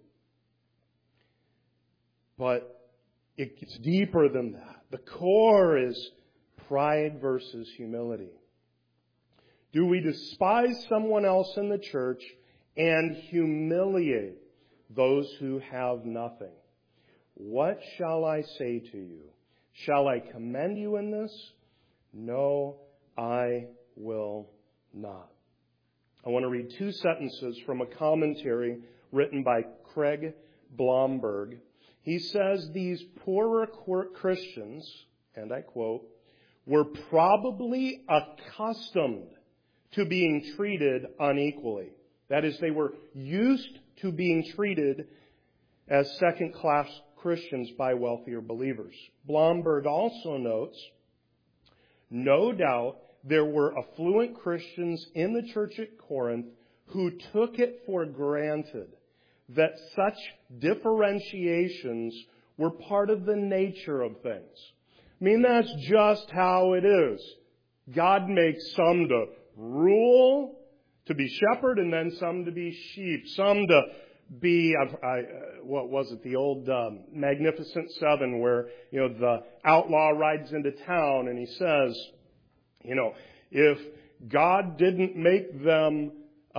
But it gets deeper than that. The core is pride versus humility. Do we despise someone else in the church and humiliate those who have nothing? What shall I say to you? Shall I commend you in this? No, I will not. I want to read 2 sentences from a commentary written by Craig Blomberg. He says these poorer Christians, and I quote, were probably accustomed to being treated unequally. That is, they were used to being treated as second-class Christians by wealthier believers. Blomberg also notes, no doubt there were affluent Christians in the church at Corinth who took it for granted that such differentiations were part of the nature of things. That's just how it is. God makes some to rule, to be shepherd, and then some to be sheep, some to be, what was it, the old Magnificent Seven, where, the outlaw rides into town and he says, if God didn't make them,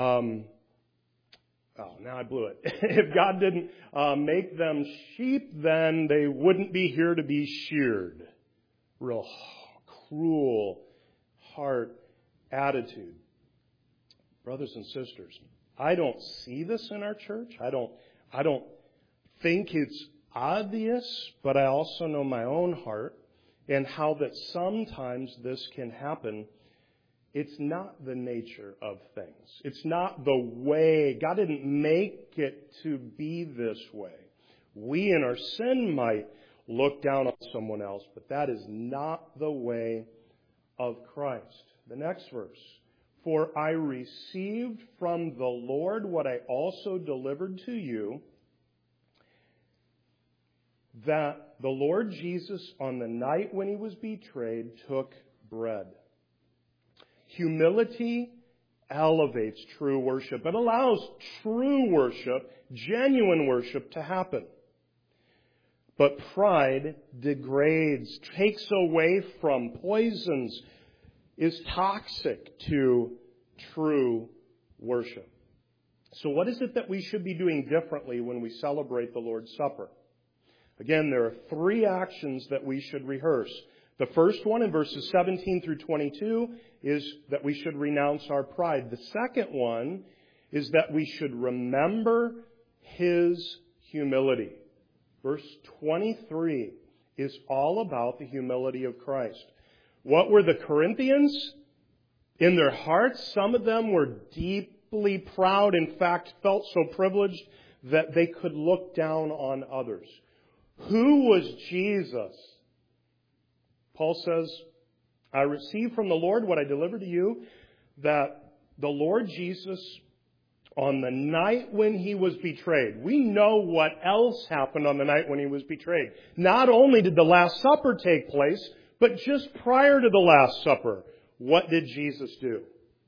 now I blew it. If God didn't make them sheep, then they wouldn't be here to be sheared. Real cruel heart attitude. Brothers and sisters, I don't see this in our church. I don't think it's obvious, but I also know my own heart and how that sometimes this can happen. It's not the nature of things. It's not the way. God didn't make it to be this way. We in our sin might look down on someone else, but that is not the way of Christ. The next verse. For I received from the Lord what I also delivered to you, that the Lord Jesus, on the night when he was betrayed, took bread. Humility elevates true worship. It allows true worship, genuine worship, to happen. But pride degrades, takes away from, poisons, is toxic to true worship. So what is it that we should be doing differently when we celebrate the Lord's Supper? Again, there are 3 actions that we should rehearse. The first one in verses 17 through 22 is that we should renounce our pride. The second one is that we should remember his humility. Verse 23 is all about the humility of Christ. What were the Corinthians? In their hearts, some of them were deeply proud, in fact, felt so privileged that they could look down on others. Who was Jesus? Paul says, I received from the Lord what I delivered to you, that the Lord Jesus, on the night when he was betrayed, we know what else happened on the night when he was betrayed. Not only did the Last Supper take place, but just prior to the Last Supper, what did Jesus do?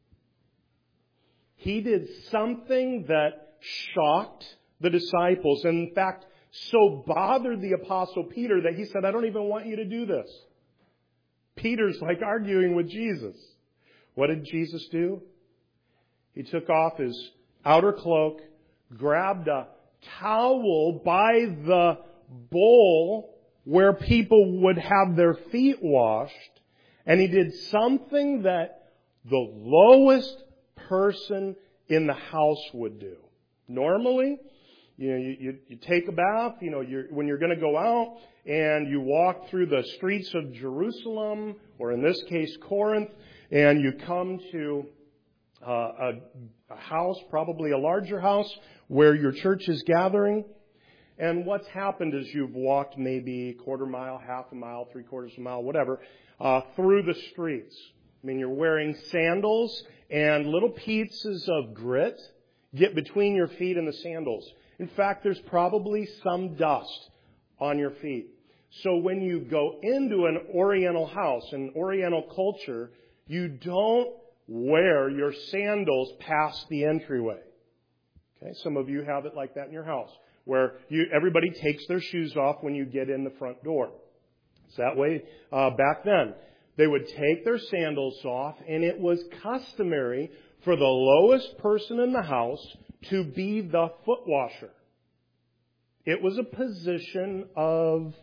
He did something that shocked the disciples, and in fact, so bothered the Apostle Peter that he said, I don't even want you to do this. Peter's like arguing with Jesus. What did Jesus do? He took off his outer cloak, grabbed a towel by the bowl where people would have their feet washed, and he did something that the lowest person in the house would do. Normally, you take a bath, when you're going to go out and you walk through the streets of Jerusalem, or in this case Corinth, and you come to a house, probably a larger house, where your church is gathering. And what's happened is you've walked maybe a quarter mile, half a mile, three-quarters of a mile, whatever, through the streets. I mean, you're wearing sandals and little pieces of grit get between your feet and the sandals. In fact, there's probably some dust on your feet. So when you go into an Oriental house, an Oriental culture, you don't wear your sandals past the entryway. Okay, some of you have it like that in your house, where everybody takes their shoes off when you get in the front door. It's that way back then. They would take their sandals off, and it was customary for the lowest person in the house to be the foot washer. It was a position of,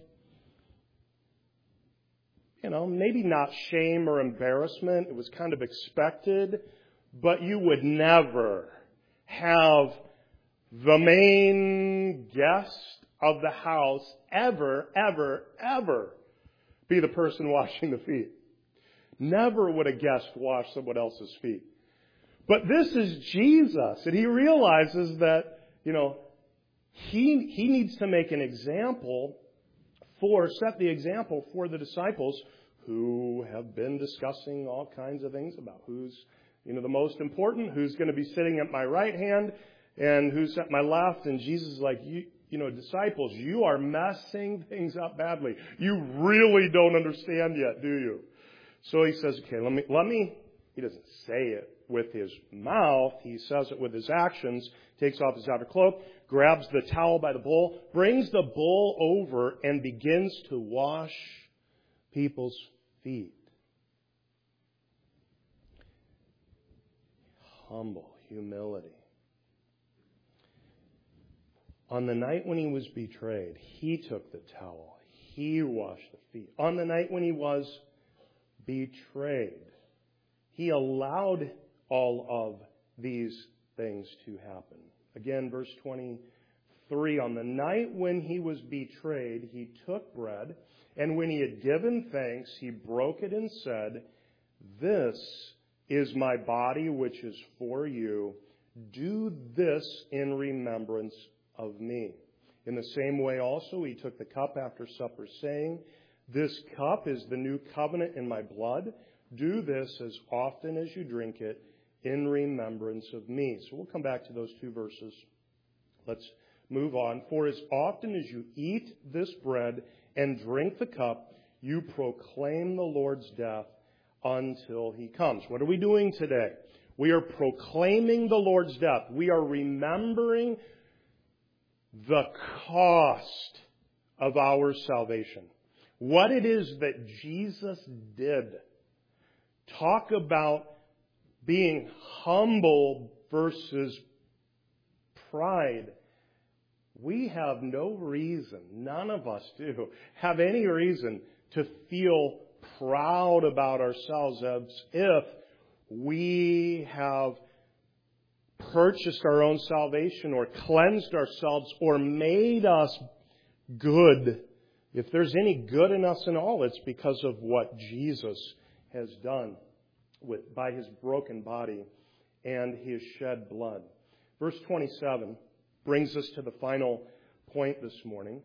maybe not shame or embarrassment. It was kind of expected, but you would never have the main guest of the house ever be the person washing the feet. Never would a guest wash someone else's feet. But this is Jesus, and he realizes that, he needs to make an example set the example for the disciples who have been discussing all kinds of things about who's, the most important, who's going to be sitting at my right hand, and who's at my left. And Jesus is like, disciples, you are messing things up badly. You really don't understand yet, do you? So he says, okay, let me, he doesn't say it with his mouth. He says it with his actions, takes off his outer cloak, grabs the towel by the bowl, brings the bowl over, and begins to wash people's feet. Humble humility. On the night when he was betrayed, he took the towel. He washed the feet. On the night when he was betrayed, he allowed all of these things to happen. Again, verse 23, on the night when he was betrayed, he took bread, and when he had given thanks, he broke it and said, "This is my body, which is for you. Do this in remembrance of me." In the same way also, he took the cup after supper, saying, "This cup is the new covenant in my blood. Do this as often as you drink it in remembrance of me." So we'll come back to those two verses. Let's move on. For as often as you eat this bread and drink the cup, you proclaim the Lord's death until he comes. What are we doing today? We are proclaiming the Lord's death. We are remembering the cost of our salvation. What it is that Jesus did. Talk about being humble versus pride. We have no reason, none of us do, have any reason to feel proud about ourselves as if we have purchased our own salvation or cleansed ourselves or made us good. If there's any good in us at all, it's because of what Jesus has done by his broken body and his shed blood. Verse 27 brings us to the final point this morning.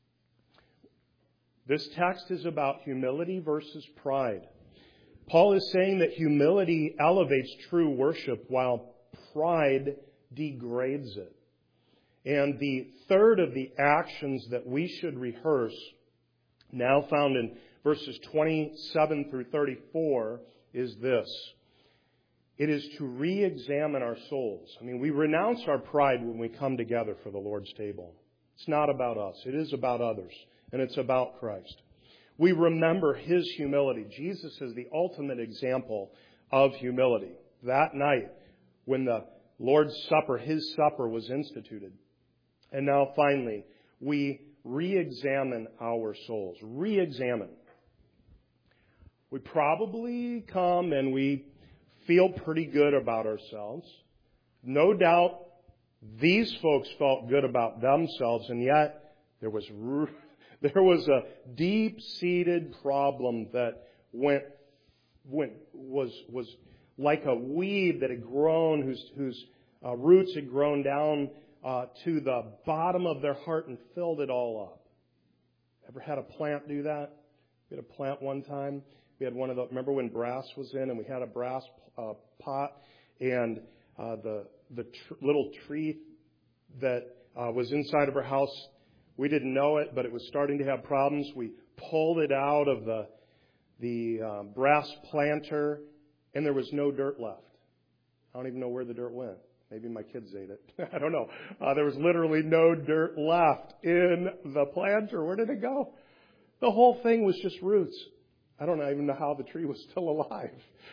This text is about humility versus pride. Paul is saying that humility elevates true worship while pride degrades it. And the third of the actions that we should rehearse, now found in verses 27 through 34, is this. It is to re-examine our souls. I mean, we renounce our pride when we come together for the Lord's table. It's not about us. It is about others. And it's about Christ. We remember his humility. Jesus is the ultimate example of humility. That night, when the Lord's Supper, his supper, was instituted. And now finally, we re-examine our souls. Re-examine. We probably come and we feel pretty good about ourselves. No doubt these folks felt good about themselves, and yet there was a deep-seated problem that was like a weed that had grown, whose roots had grown down to the bottom of their heart and filled it all up. Ever had a plant do that? We had a plant one time. We had one of the, remember when brass was in, and we had a brass pot, and the little tree that was inside of our house, we didn't know it, but it was starting to have problems. We pulled it out of the brass planter, and there was no dirt left. I don't even know where the dirt went. Maybe my kids ate it. I don't know. There was literally no dirt left in the planter. Where did it go? The whole thing was just roots. I don't even know how the tree was still alive.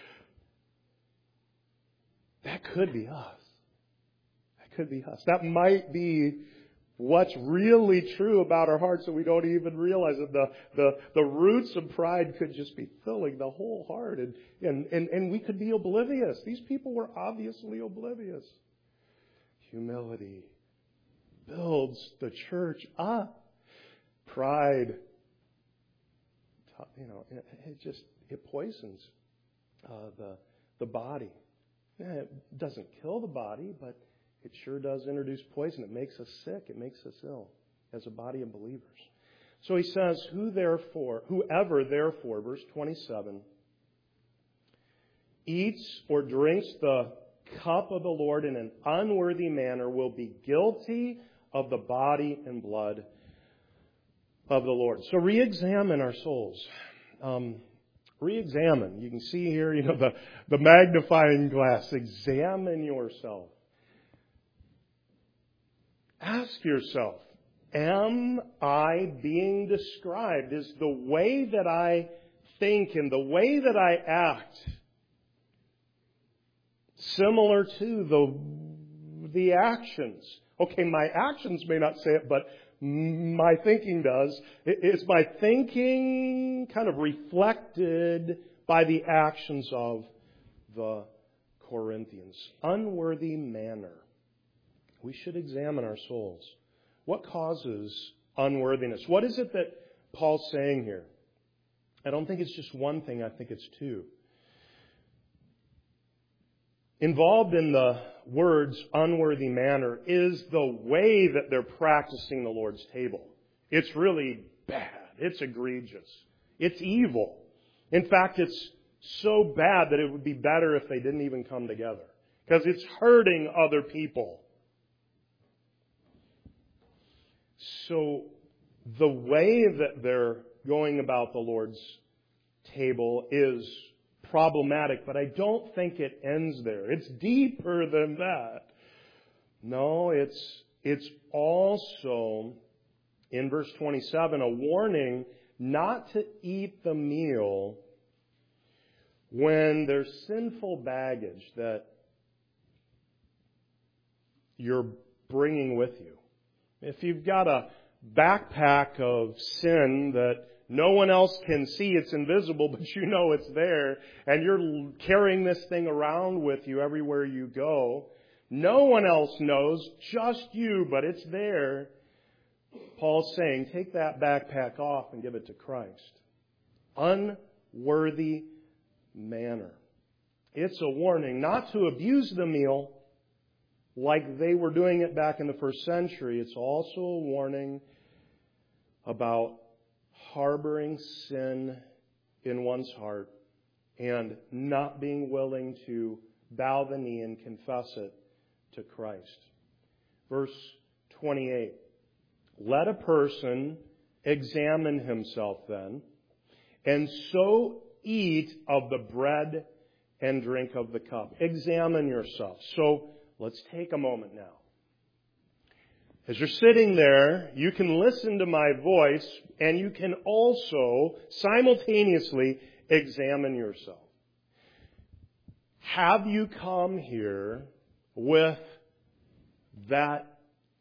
That could be us. That could be us. That might be what's really true about our hearts that we don't even realize. That the roots of pride could just be filling the whole heart. And we could be oblivious. These people were obviously oblivious. Humility builds the church up. Pride, it poisons the body. It doesn't kill the body, but it sure does introduce poison. It makes us sick. It makes us ill as a body of believers. So he says, whoever therefore, verse 27, eats or drinks the cup of the Lord in an unworthy manner will be guilty of the body and blood of the Lord. So re-examine our souls. Re-examine. You can see here, the magnifying glass. Examine yourself. Ask yourself, am I being described? Is the way that I think and the way that I act similar to the actions? Okay, my actions may not say it, but my thinking does. Is my thinking kind of reflected by the actions of the Corinthians? Unworthy manner. We should examine our souls. What causes unworthiness? What is it that Paul's saying here? I don't think it's just one thing. I think it's two. Involved in the words unworthy manner is the way that they're practicing the Lord's table. It's really bad. It's egregious. It's evil. In fact, it's so bad that it would be better if they didn't even come together, because it's hurting other people. So the way that they're going about the Lord's table is problematic, but I don't think it ends there. It's deeper than that. No, it's also, in verse 27, a warning not to eat the meal when there's sinful baggage that you're bringing with you. If you've got a backpack of sin that no one else can see, it's invisible, but you know it's there, and you're carrying this thing around with you everywhere you go, no one else knows, just you, but it's there. Paul's saying, take that backpack off and give it to Christ. Unworthy manner. It's a warning not to abuse the meal like they were doing it back in the first century. It's also a warning about harboring sin in one's heart and not being willing to bow the knee and confess it to Christ. Verse 28. Let a person examine himself then, and so eat of the bread and drink of the cup. Examine yourself. So let's take a moment now. As you're sitting there, you can listen to my voice, and you can also simultaneously examine yourself. Have you come here with that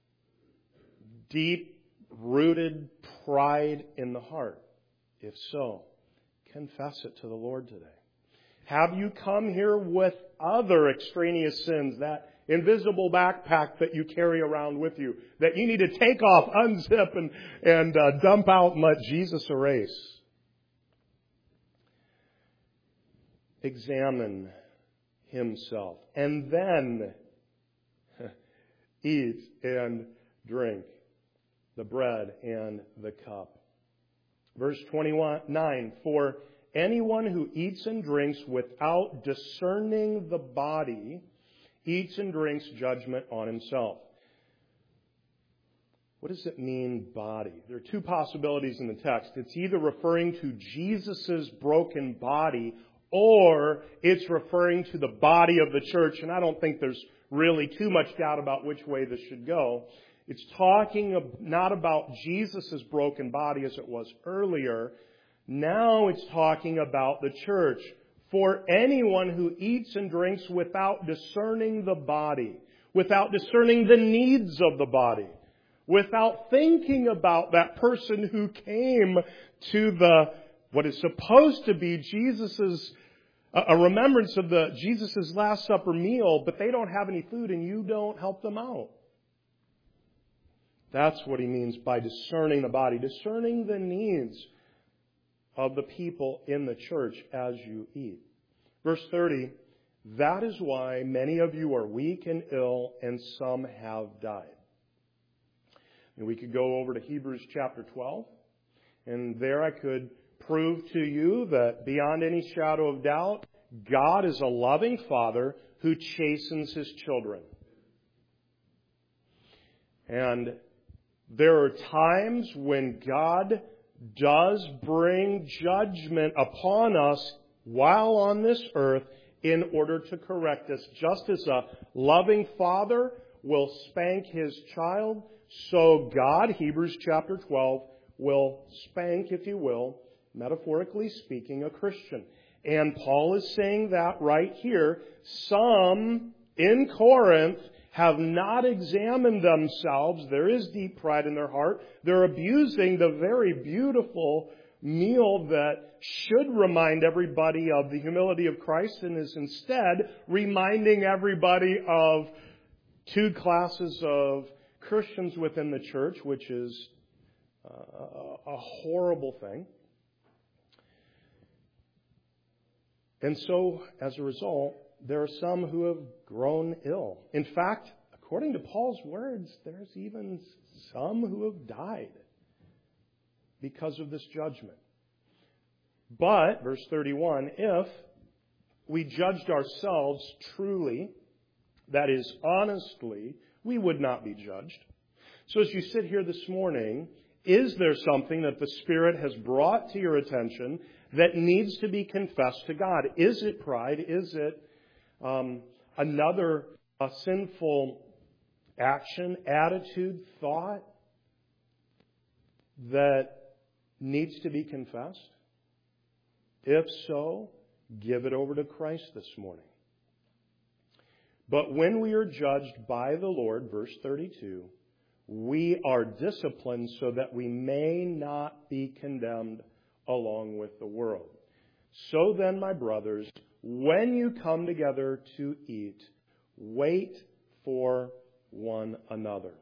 deep-rooted pride in the heart? If so, confess it to the Lord today. Have you come here with other extraneous sins, that invisible backpack that you carry around with you, that you need to take off, unzip, and dump out and let Jesus erase? Examine himself. And then eat and drink the bread and the cup. Verse 29, for anyone who eats and drinks without discerning the body eats and drinks judgment on himself. What does it mean, body? There are two possibilities in the text. It's either referring to Jesus' broken body, or it's referring to the body of the church. And I don't think there's really too much doubt about which way this should go. It's talking not about Jesus' broken body as it was earlier. Now it's talking about the church. For anyone who eats and drinks without discerning the body, without discerning the needs of the body, without thinking about that person who came to what is supposed to be a remembrance of Jesus' Last Supper meal, but they don't have any food and you don't help them out. That's what he means by discerning the body, discerning the needs of the people in the church as you eat. Verse 30, that is why many of you are weak and ill, and some have died. And we could go over to Hebrews chapter 12, and there I could prove to you that beyond any shadow of doubt, God is a loving Father who chastens His children. And there are times when God does bring judgment upon us while on this earth in order to correct us. Just as a loving father will spank his child, so God, Hebrews chapter 12, will spank, if you will, metaphorically speaking, a Christian. And Paul is saying that right here. Some in Corinth have not examined themselves. There is deep pride in their heart. They're abusing the very beautiful meal that should remind everybody of the humility of Christ and is instead reminding everybody of two classes of Christians within the church, which is a horrible thing. And so, as a result, there are some who have grown ill. In fact, according to Paul's words, there's even some who have died because of this judgment. But, verse 31, if we judged ourselves truly, that is, honestly, we would not be judged. So as you sit here this morning, is there something that the Spirit has brought to your attention that needs to be confessed to God? Is it pride? Is it another sinful action, attitude, thought that needs to be confessed? If so, give it over to Christ this morning. But when we are judged by the Lord, verse 32, we are disciplined so that we may not be condemned along with the world. So then, my brothers, when you come together to eat, wait for one another.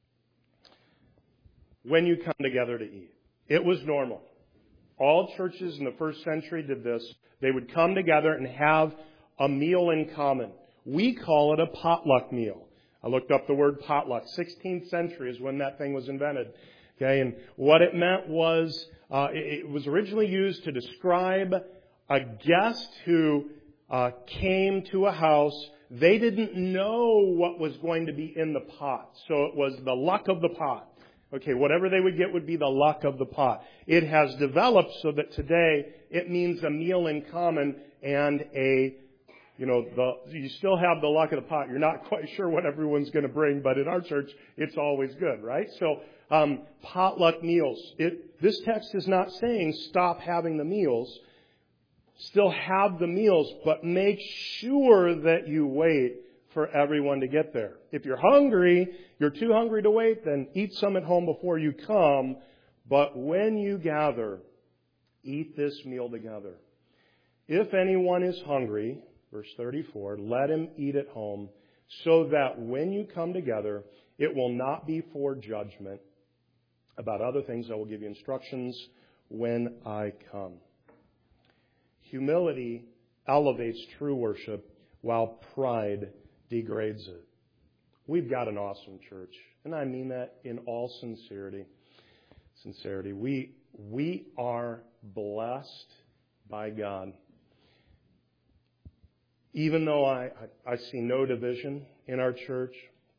When you come together to eat. It was normal. All churches in the first century did this. They would come together and have a meal in common. We call it a potluck meal. I looked up the word potluck. 16th century is when that thing was invented. Okay, and what it meant was, it was originally used to describe a guest who came to a house. They didn't know what was going to be in the pot. So it was the luck of the pot. Okay, whatever they would get would be the luck of the pot. It has developed so that today it means a meal in common and you still have the luck of the pot. You're not quite sure what everyone's going to bring, but in our church, it's always good, right? So, potluck meals. This text is not saying stop having the meals. Still have the meals, but make sure that you wait for everyone to get there. If you're hungry, you're too hungry to wait, then eat some at home before you come. But when you gather, eat this meal together. If anyone is hungry, verse 34, let him eat at home, so that when you come together, it will not be for judgment. About other things, I will give you instructions when I come. Humility elevates true worship while pride degrades it. We've got an awesome church, and I mean that in all sincerity. We are blessed by God. Even though I see no division in our church,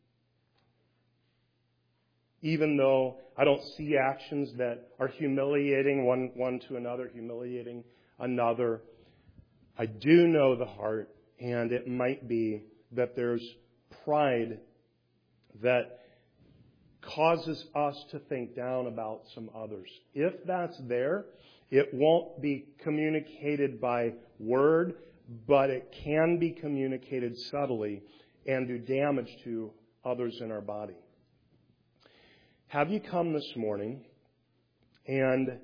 even though I don't see actions that are humiliating one to another, humiliating another, I do know the heart, and it might be that there's pride that causes us to think down about some others. If that's there, it won't be communicated by word, but it can be communicated subtly and do damage to others in our body. Have you come this morning and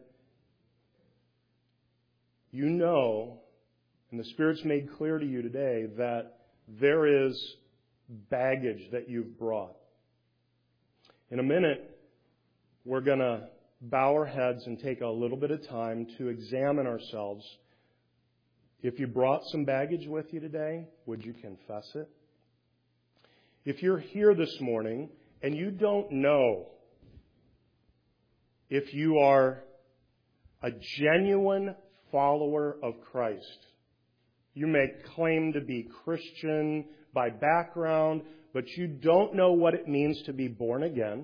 you know, and the Spirit's made clear to you today, that there is baggage that you've brought? In a minute, we're going to bow our heads and take a little bit of time to examine ourselves. If you brought some baggage with you today, would you confess it? If you're here this morning and you don't know if you are a genuine follower of Christ, you may claim to be Christian by background, but you don't know what it means to be born again,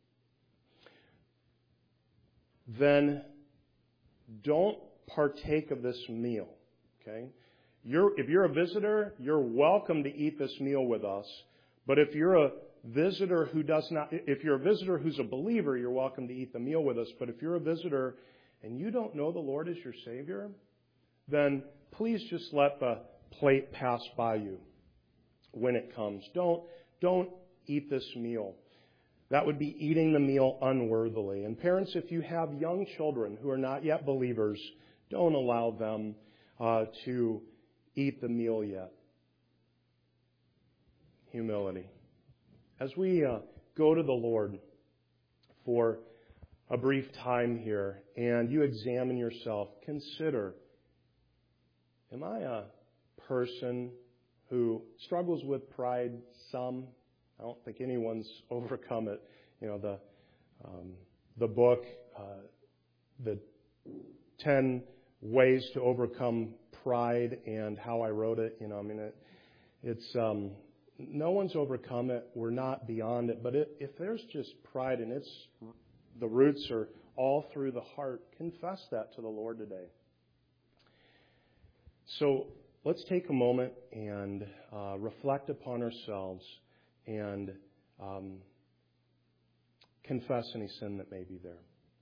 then don't partake of this meal. Okay? If you're a visitor, you're welcome to eat this meal with us. But if you're a visitor who's a believer, you're welcome to eat the meal with us. But if you're a visitor and you don't know the Lord as your Savior, then please just let the plate pass by you when it comes. Don't eat this meal. That would be eating the meal unworthily. And parents, if you have young children who are not yet believers, don't allow them to eat the meal yet. Humility. As we go to the Lord for a brief time here and you examine yourself, consider, am I a person who struggles with pride some? I don't think anyone's overcome it. You know, the book, the 10 ways to overcome pride and how I wrote it. You know, I mean, it's no one's overcome it. We're not beyond it. But if there's just pride and the roots are all through the heart, confess that to the Lord today. So let's take a moment and reflect upon ourselves and confess any sin that may be there.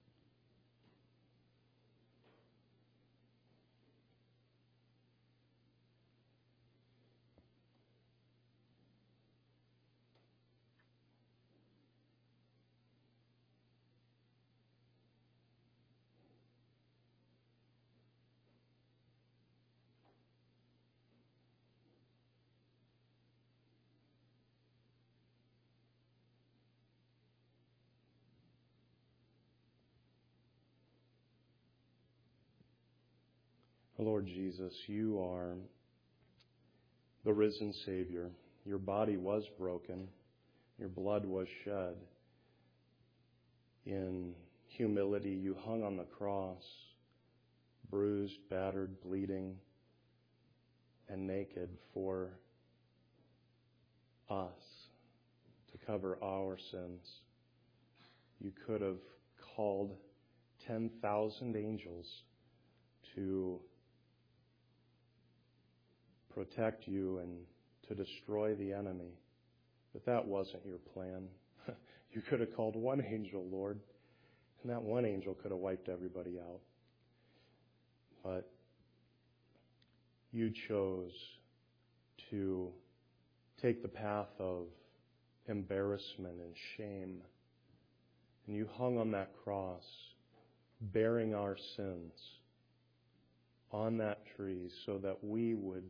Lord Jesus, you are the risen Savior. Your body was broken. Your blood was shed. In humility, you hung on the cross, bruised, battered, bleeding, and naked for us to cover our sins. You could have called 10,000 angels to protect you and to destroy the enemy. But that wasn't your plan. You could have called one angel, Lord, and that one angel could have wiped everybody out. But you chose to take the path of embarrassment and shame. And you hung on that cross, bearing our sins on that tree so that we would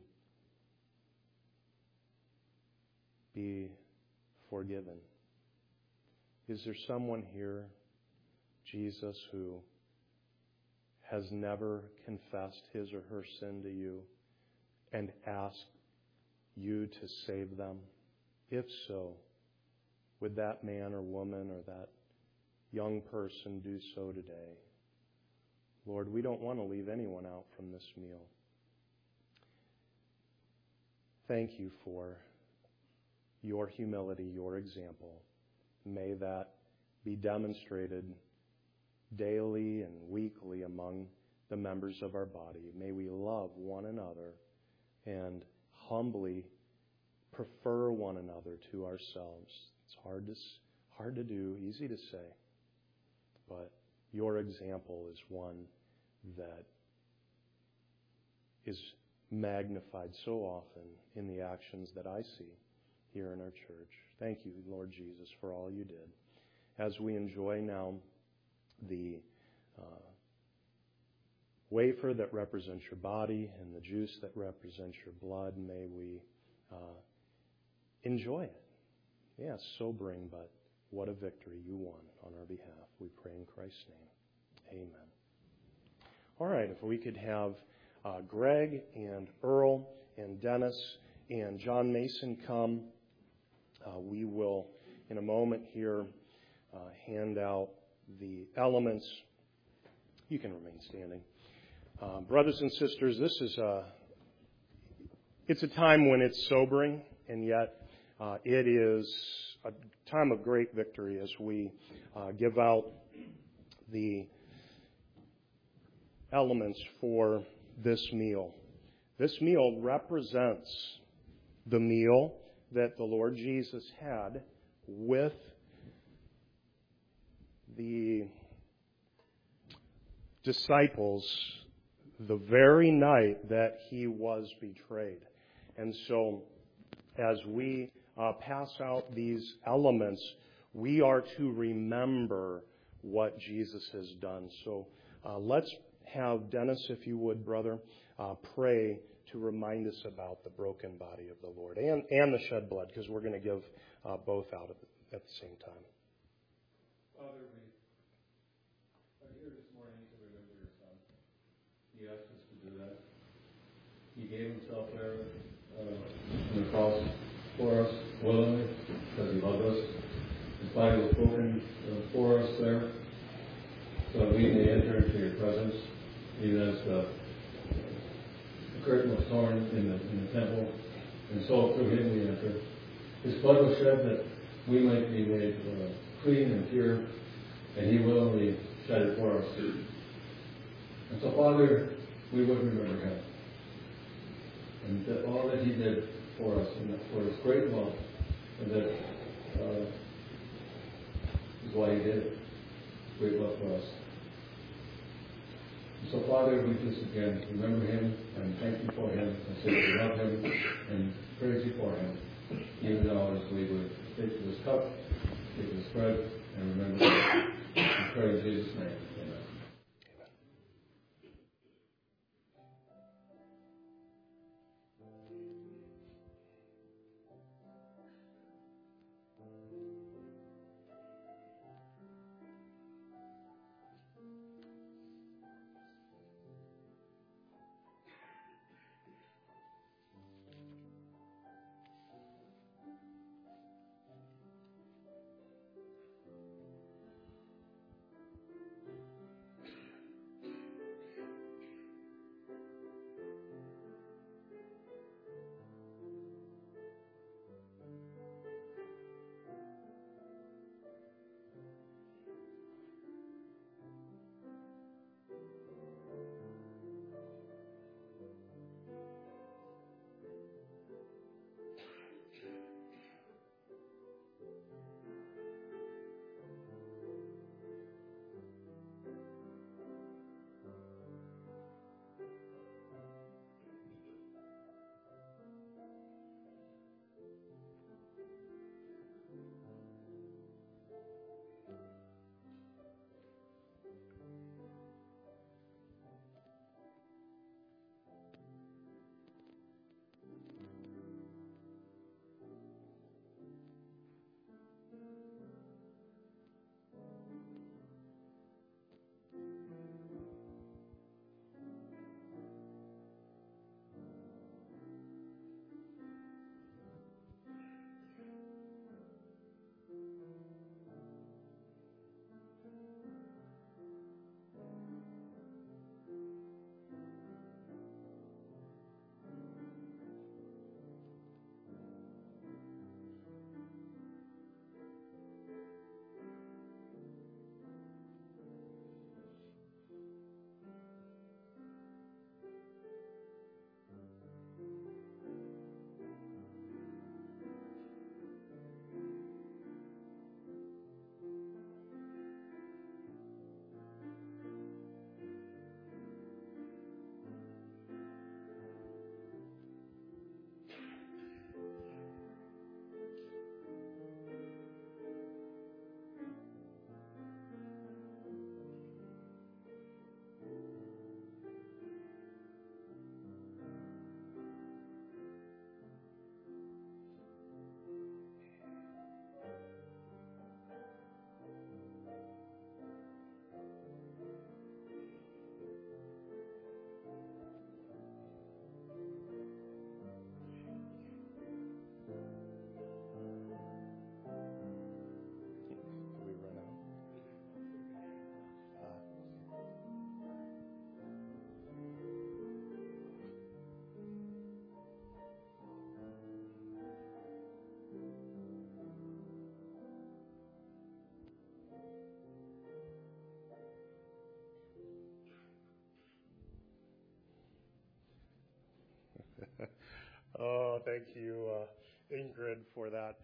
be forgiven. Is there someone here, Jesus, who has never confessed his or her sin to you and asked you to save them? If so, would that man or woman or that young person do so today? Lord, we don't want to leave anyone out from this meal. Thank you for your humility, your example. May that be demonstrated daily and weekly among the members of our body. May we love one another and humbly prefer one another to ourselves. It's hard to do, easy to say, but your example is one that is magnified so often in the actions that I see here in our church. Thank you, Lord Jesus, for all you did. As we enjoy now the wafer that represents your body and the juice that represents your blood, may we enjoy it. Yes, sobering, but what a victory you won on our behalf. We pray in Christ's name. Amen. All right, if we could have Greg and Earl and Dennis and John Mason come. We will, in a moment here, hand out the elements. You can remain standing. Brothers and sisters, this is it's a time when it's sobering, and yet it is a time of great victory as we give out the elements for this meal. This meal represents the meal that the Lord Jesus had with the disciples the very night that he was betrayed. And so as we pass out these elements, we are to remember what Jesus has done. So let's have Dennis, if you would, brother, pray to remind us about the broken body of the Lord and the shed blood, because we're going to give both out at the same time. Father, we are here this morning to remember your Son. He asked us to do that. He gave himself there on the cross for us willingly because he loved us. His body was broken for us there so that we may enter into your presence, even as the curtain was torn in the temple, and so through him we enter. His blood was shed that we might be made clean and pure, and he willingly shed it for us. And so, Father, we would remember him, and that all that he did for us, and for his great love, and that is why he did it. Great love for us. So, Father, we just again remember him and thank you for him and say we love him and praise you for him. Even now, as we would take this cup, take this bread, and remember him. We pray in Jesus' name. Amen. Oh, thank you, Ingrid, for that.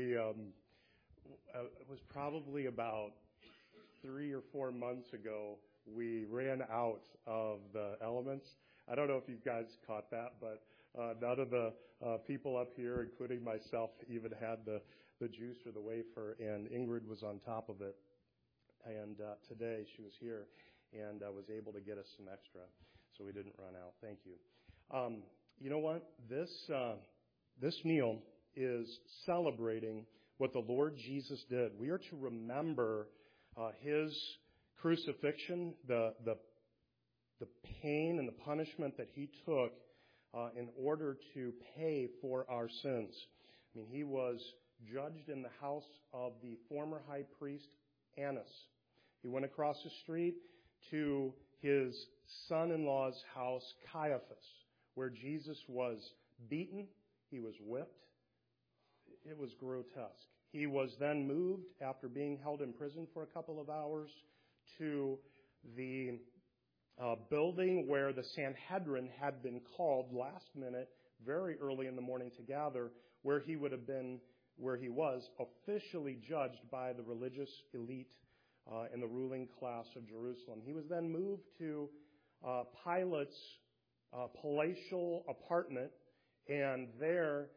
It was probably about 3 or 4 months ago, we ran out of the elements. I don't know if you guys caught that, but none of the people up here, including myself, even had the juice or the wafer, and Ingrid was on top of it. And today she was here and was able to get us some extra, so we didn't run out. Thank you. You know what? This meal is celebrating what the Lord Jesus did. We are to remember His crucifixion, the pain and the punishment that He took in order to pay for our sins. I mean, He was judged in the house of the former high priest Annas. He went across the street to his son-in-law's house, Caiaphas, where Jesus was beaten. He was whipped. It was grotesque. He was then moved, after being held in prison for a couple of hours, to the building where the Sanhedrin had been called last minute, very early in the morning to gather, where he was officially judged by the religious elite and the ruling class of Jerusalem. He was then moved to Pilate's palatial apartment, and there,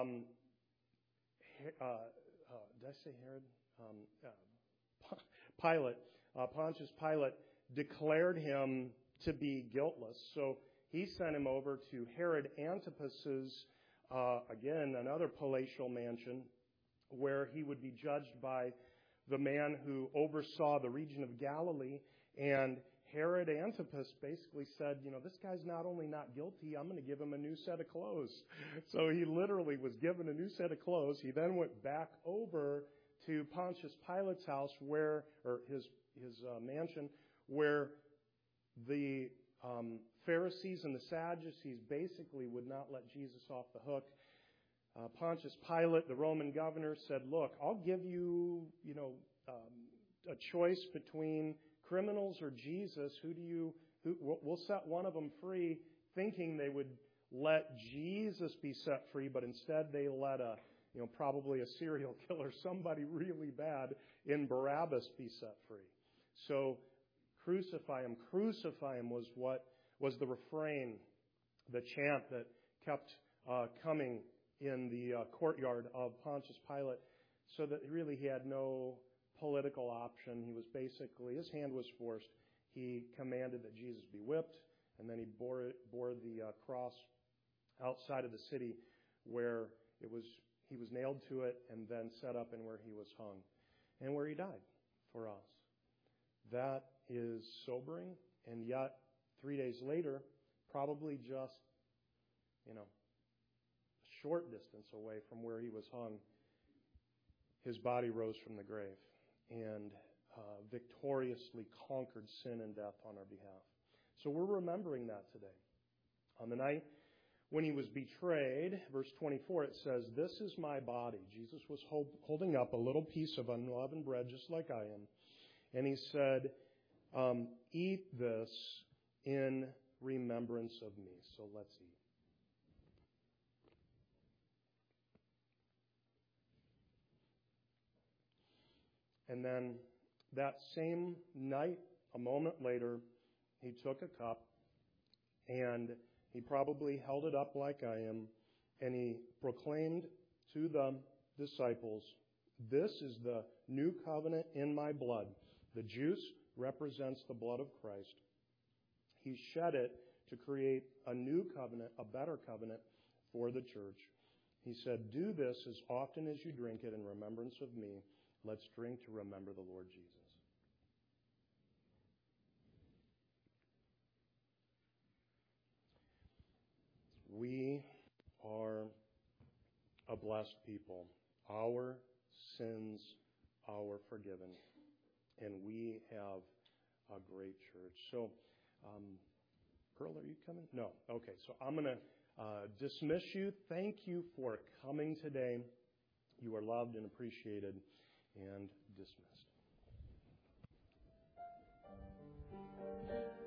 did I say Herod? Pontius Pilate declared him to be guiltless. So he sent him over to Herod Antipas's, again, another palatial mansion, where he would be judged by the man who oversaw the region of Galilee. And Herod Antipas basically said, this guy's not only not guilty, I'm going to give him a new set of clothes. So he literally was given a new set of clothes. He then went back over to Pontius Pilate's house, his mansion, where the Pharisees and the Sadducees basically would not let Jesus off the hook. Pontius Pilate, the Roman governor, said, look, I'll give you, a choice between criminals or Jesus. We'll set one of them free, thinking they would let Jesus be set free, but instead they let probably a serial killer, somebody really bad in Barabbas, be set free. So crucify him was the refrain, the chant that kept coming in the courtyard of Pontius Pilate, so that really he had no political option. He was basically, his hand was forced. He commanded that Jesus be whipped, and then he bore the cross outside of the city where he was nailed to it, and then set up and where he was hung, and where he died for us. That is sobering, and yet 3 days later, probably just, a short distance away from where he was hung, his body rose from the grave and victoriously conquered sin and death on our behalf. So we're remembering that today. On the night when he was betrayed, verse 24, it says, "This is my body." Jesus was holding up a little piece of unleavened bread just like I am. And he said, "Eat this in remembrance of me." So let's eat. And then that same night, a moment later, he took a cup, and he probably held it up like I am, and he proclaimed to the disciples, "This is the new covenant in my blood." The juice represents the blood of Christ. He shed it to create a new covenant, a better covenant for the church. He said, "Do this as often as you drink it in remembrance of me." Let's drink to remember the Lord Jesus. We are a blessed people. Our sins are forgiven. And we have a great church. So, Pearl, are you coming? No. Okay, so I'm going to dismiss you. Thank you for coming today. You are loved and appreciated and dismissed.